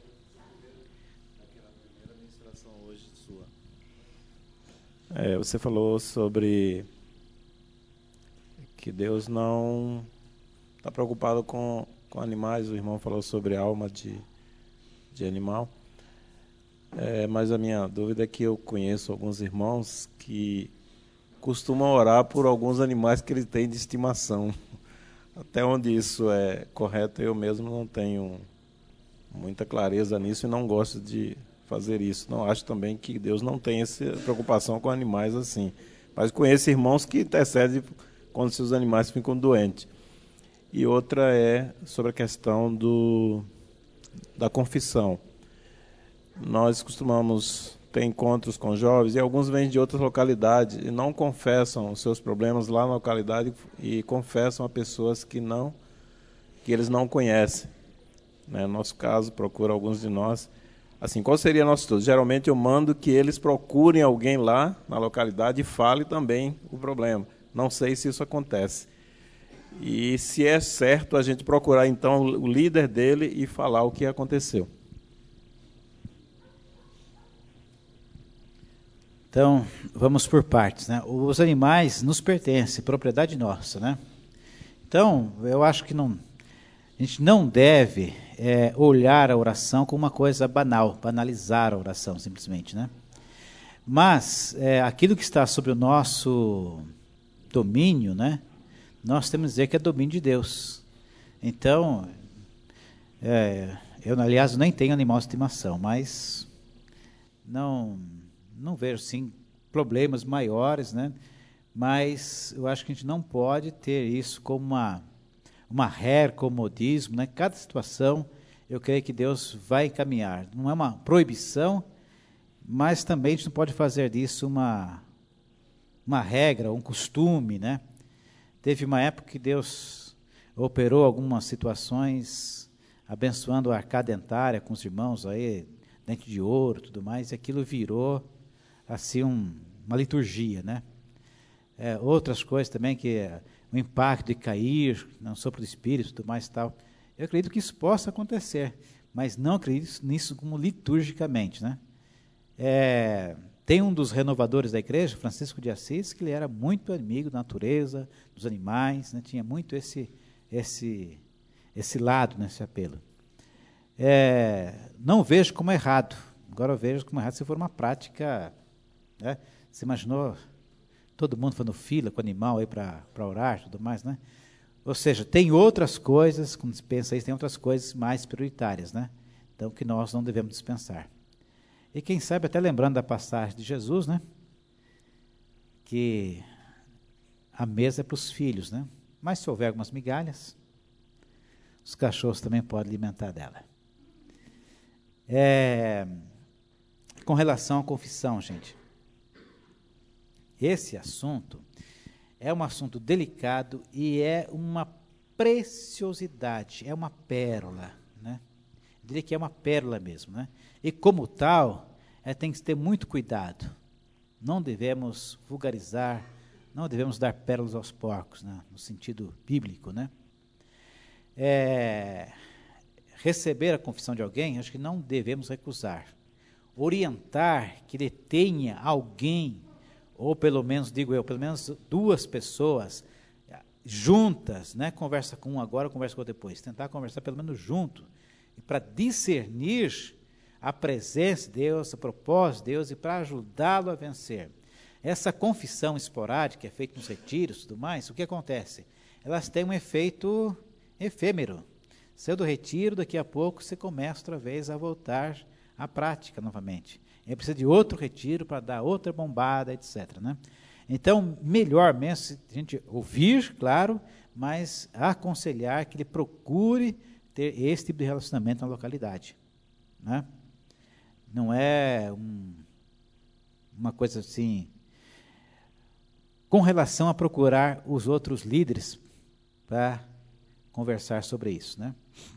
[SPEAKER 5] É, você falou sobre que Deus não está preocupado com, com animais. O irmão falou sobre alma de, de animal. É, mas a minha dúvida é que eu conheço alguns irmãos que costumam orar por alguns animais que eles têm de estimação. Até onde isso é correto, eu mesmo não tenho muita clareza nisso e não gosto de fazer isso. Não acho também que Deus não tem essa preocupação com animais assim. Mas conheço irmãos que intercedem quando seus animais ficam doentes. E outra é sobre a questão do, da confissão. Nós costumamos ter encontros com jovens e alguns vêm de outras localidades e não confessam os seus problemas lá na localidade e confessam a pessoas que, não, que eles não conhecem. Né? No nosso caso, procura alguns de nós. Assim, qual seria a nossa atitude? Geralmente eu mando que eles procurem alguém lá na localidade e fale também o problema. Não sei se isso acontece. E se é certo a gente procurar então o líder dele e falar o que aconteceu.
[SPEAKER 1] Então, vamos por partes, né? Os animais nos pertencem, propriedade nossa, né? Então, eu acho que não, a gente não deve é, olhar a oração como uma coisa banal, banalizar a oração, simplesmente, né? Mas, é, aquilo que está sobre o nosso domínio, né? Nós temos que dizer que é domínio de Deus. Então, é, eu, aliás, nem tenho animal de estimação, mas não... Não vejo, sim, problemas maiores, né? Mas eu acho que a gente não pode ter isso como uma, uma regra, como modismo, né? Cada situação, eu creio que Deus vai encaminhar. Não é uma proibição, mas também a gente não pode fazer disso uma, uma regra, um costume, né? Teve uma época que Deus operou algumas situações, abençoando a arcada dentária com os irmãos aí, dente de ouro, tudo mais, e aquilo virou assim um, uma liturgia, né? É, outras coisas também, que é, o impacto de cair, não sopro do Espírito, tudo mais e tal. Eu acredito que isso possa acontecer, mas não acredito nisso como liturgicamente, né? É, tem um dos renovadores da igreja, Francisco de Assis, que ele era muito amigo da natureza, dos animais, né? Tinha muito esse, esse, esse lado nesse apelo. É, não vejo como errado, agora eu vejo como errado se for uma prática... É, você imaginou todo mundo fazendo fila com o animal aí para orar e tudo mais, né? Ou seja, tem outras coisas, quando se pensa isso, tem outras coisas mais prioritárias, né? Então, que nós não devemos dispensar. E quem sabe, até lembrando da passagem de Jesus, né? Que a mesa é para os filhos, né? Mas se houver algumas migalhas, os cachorros também podem alimentar dela. É, com relação à confissão, gente, esse assunto é um assunto delicado e é uma preciosidade, é uma pérola, né? Eu diria que é uma pérola mesmo, né? E como tal, é, tem que ter muito cuidado. Não devemos vulgarizar, não devemos dar pérolas aos porcos, né? No sentido bíblico, né? É, receber a confissão de alguém, acho que não devemos recusar. Orientar que ele tenha alguém, ou pelo menos, digo eu, pelo menos duas pessoas juntas, né? Conversa com um agora, conversa com outro depois. Tentar conversar pelo menos junto, para discernir a presença de Deus, o propósito de Deus e para ajudá-lo a vencer. Essa confissão esporádica que é feita nos retiros e tudo mais, o que acontece? Elas têm um efeito efêmero. Saiu do retiro, daqui a pouco você começa outra vez a voltar à prática novamente. E precisa de outro retiro para dar outra bombada, etcétera, né? Então, melhor mesmo a gente ouvir, claro, mas aconselhar que ele procure ter esse tipo de relacionamento na localidade, né? Não é um, uma coisa assim, com relação a procurar os outros líderes para conversar sobre isso, né?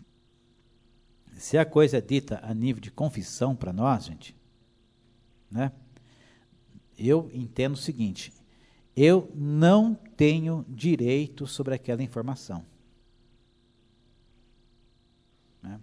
[SPEAKER 1] Se a coisa é dita a nível de confissão para nós, gente, né? Eu entendo o seguinte: eu não tenho direito sobre aquela informação, né?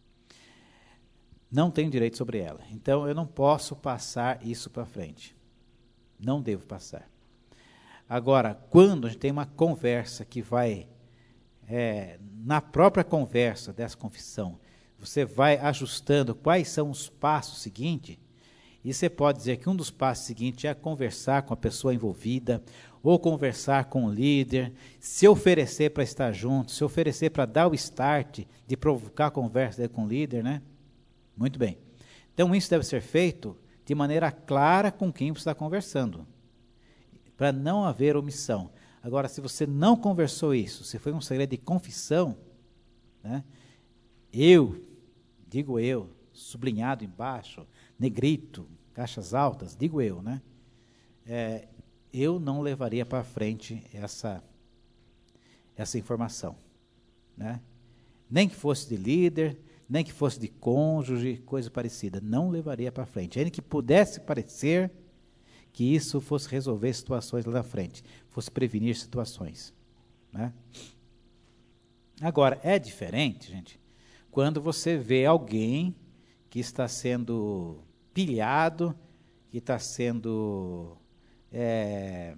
[SPEAKER 1] Não tenho direito sobre ela. Então, eu não posso passar isso para frente. Não devo passar. Agora, quando a gente tem uma conversa que vai, é, na própria conversa dessa confissão, você vai ajustando quais são os passos seguintes, e você pode dizer que um dos passos seguintes é conversar com a pessoa envolvida, ou conversar com o líder, se oferecer para estar junto, se oferecer para dar o start, de provocar a conversa com o líder, né? Muito bem. Então, isso deve ser feito de maneira clara com quem você está conversando, para não haver omissão. Agora, se você não conversou isso, se foi um segredo de confissão, né? Eu, digo eu, sublinhado embaixo, negrito, caixas altas, digo eu, né? É, eu não levaria para frente essa, essa informação, né? Nem que fosse de líder, nem que fosse de cônjuge, coisa parecida, não levaria para frente. Ainda que pudesse parecer que isso fosse resolver situações lá na frente, fosse prevenir situações, né? Agora, é diferente, gente, quando você vê alguém que está sendo pilhado, que está sendo é,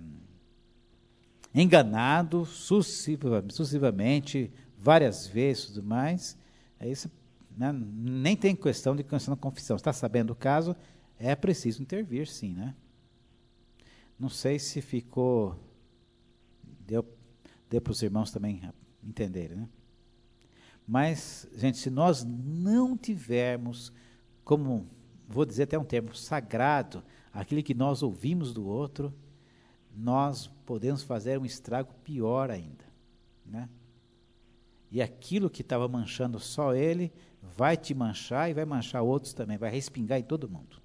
[SPEAKER 1] enganado sucessivamente, sucessivamente, várias vezes e tudo mais, aí você, né, nem tem questão de questão da confissão. Está sabendo o caso, é preciso intervir, sim, né? Não sei se ficou, deu, deu para os irmãos também entenderem, né? Mas, gente, se nós não tivermos, como, vou dizer até um termo, sagrado, aquilo que nós ouvimos do outro, nós podemos fazer um estrago pior ainda, né? E aquilo que estava manchando só ele, vai te manchar e vai manchar outros também, vai respingar em todo mundo.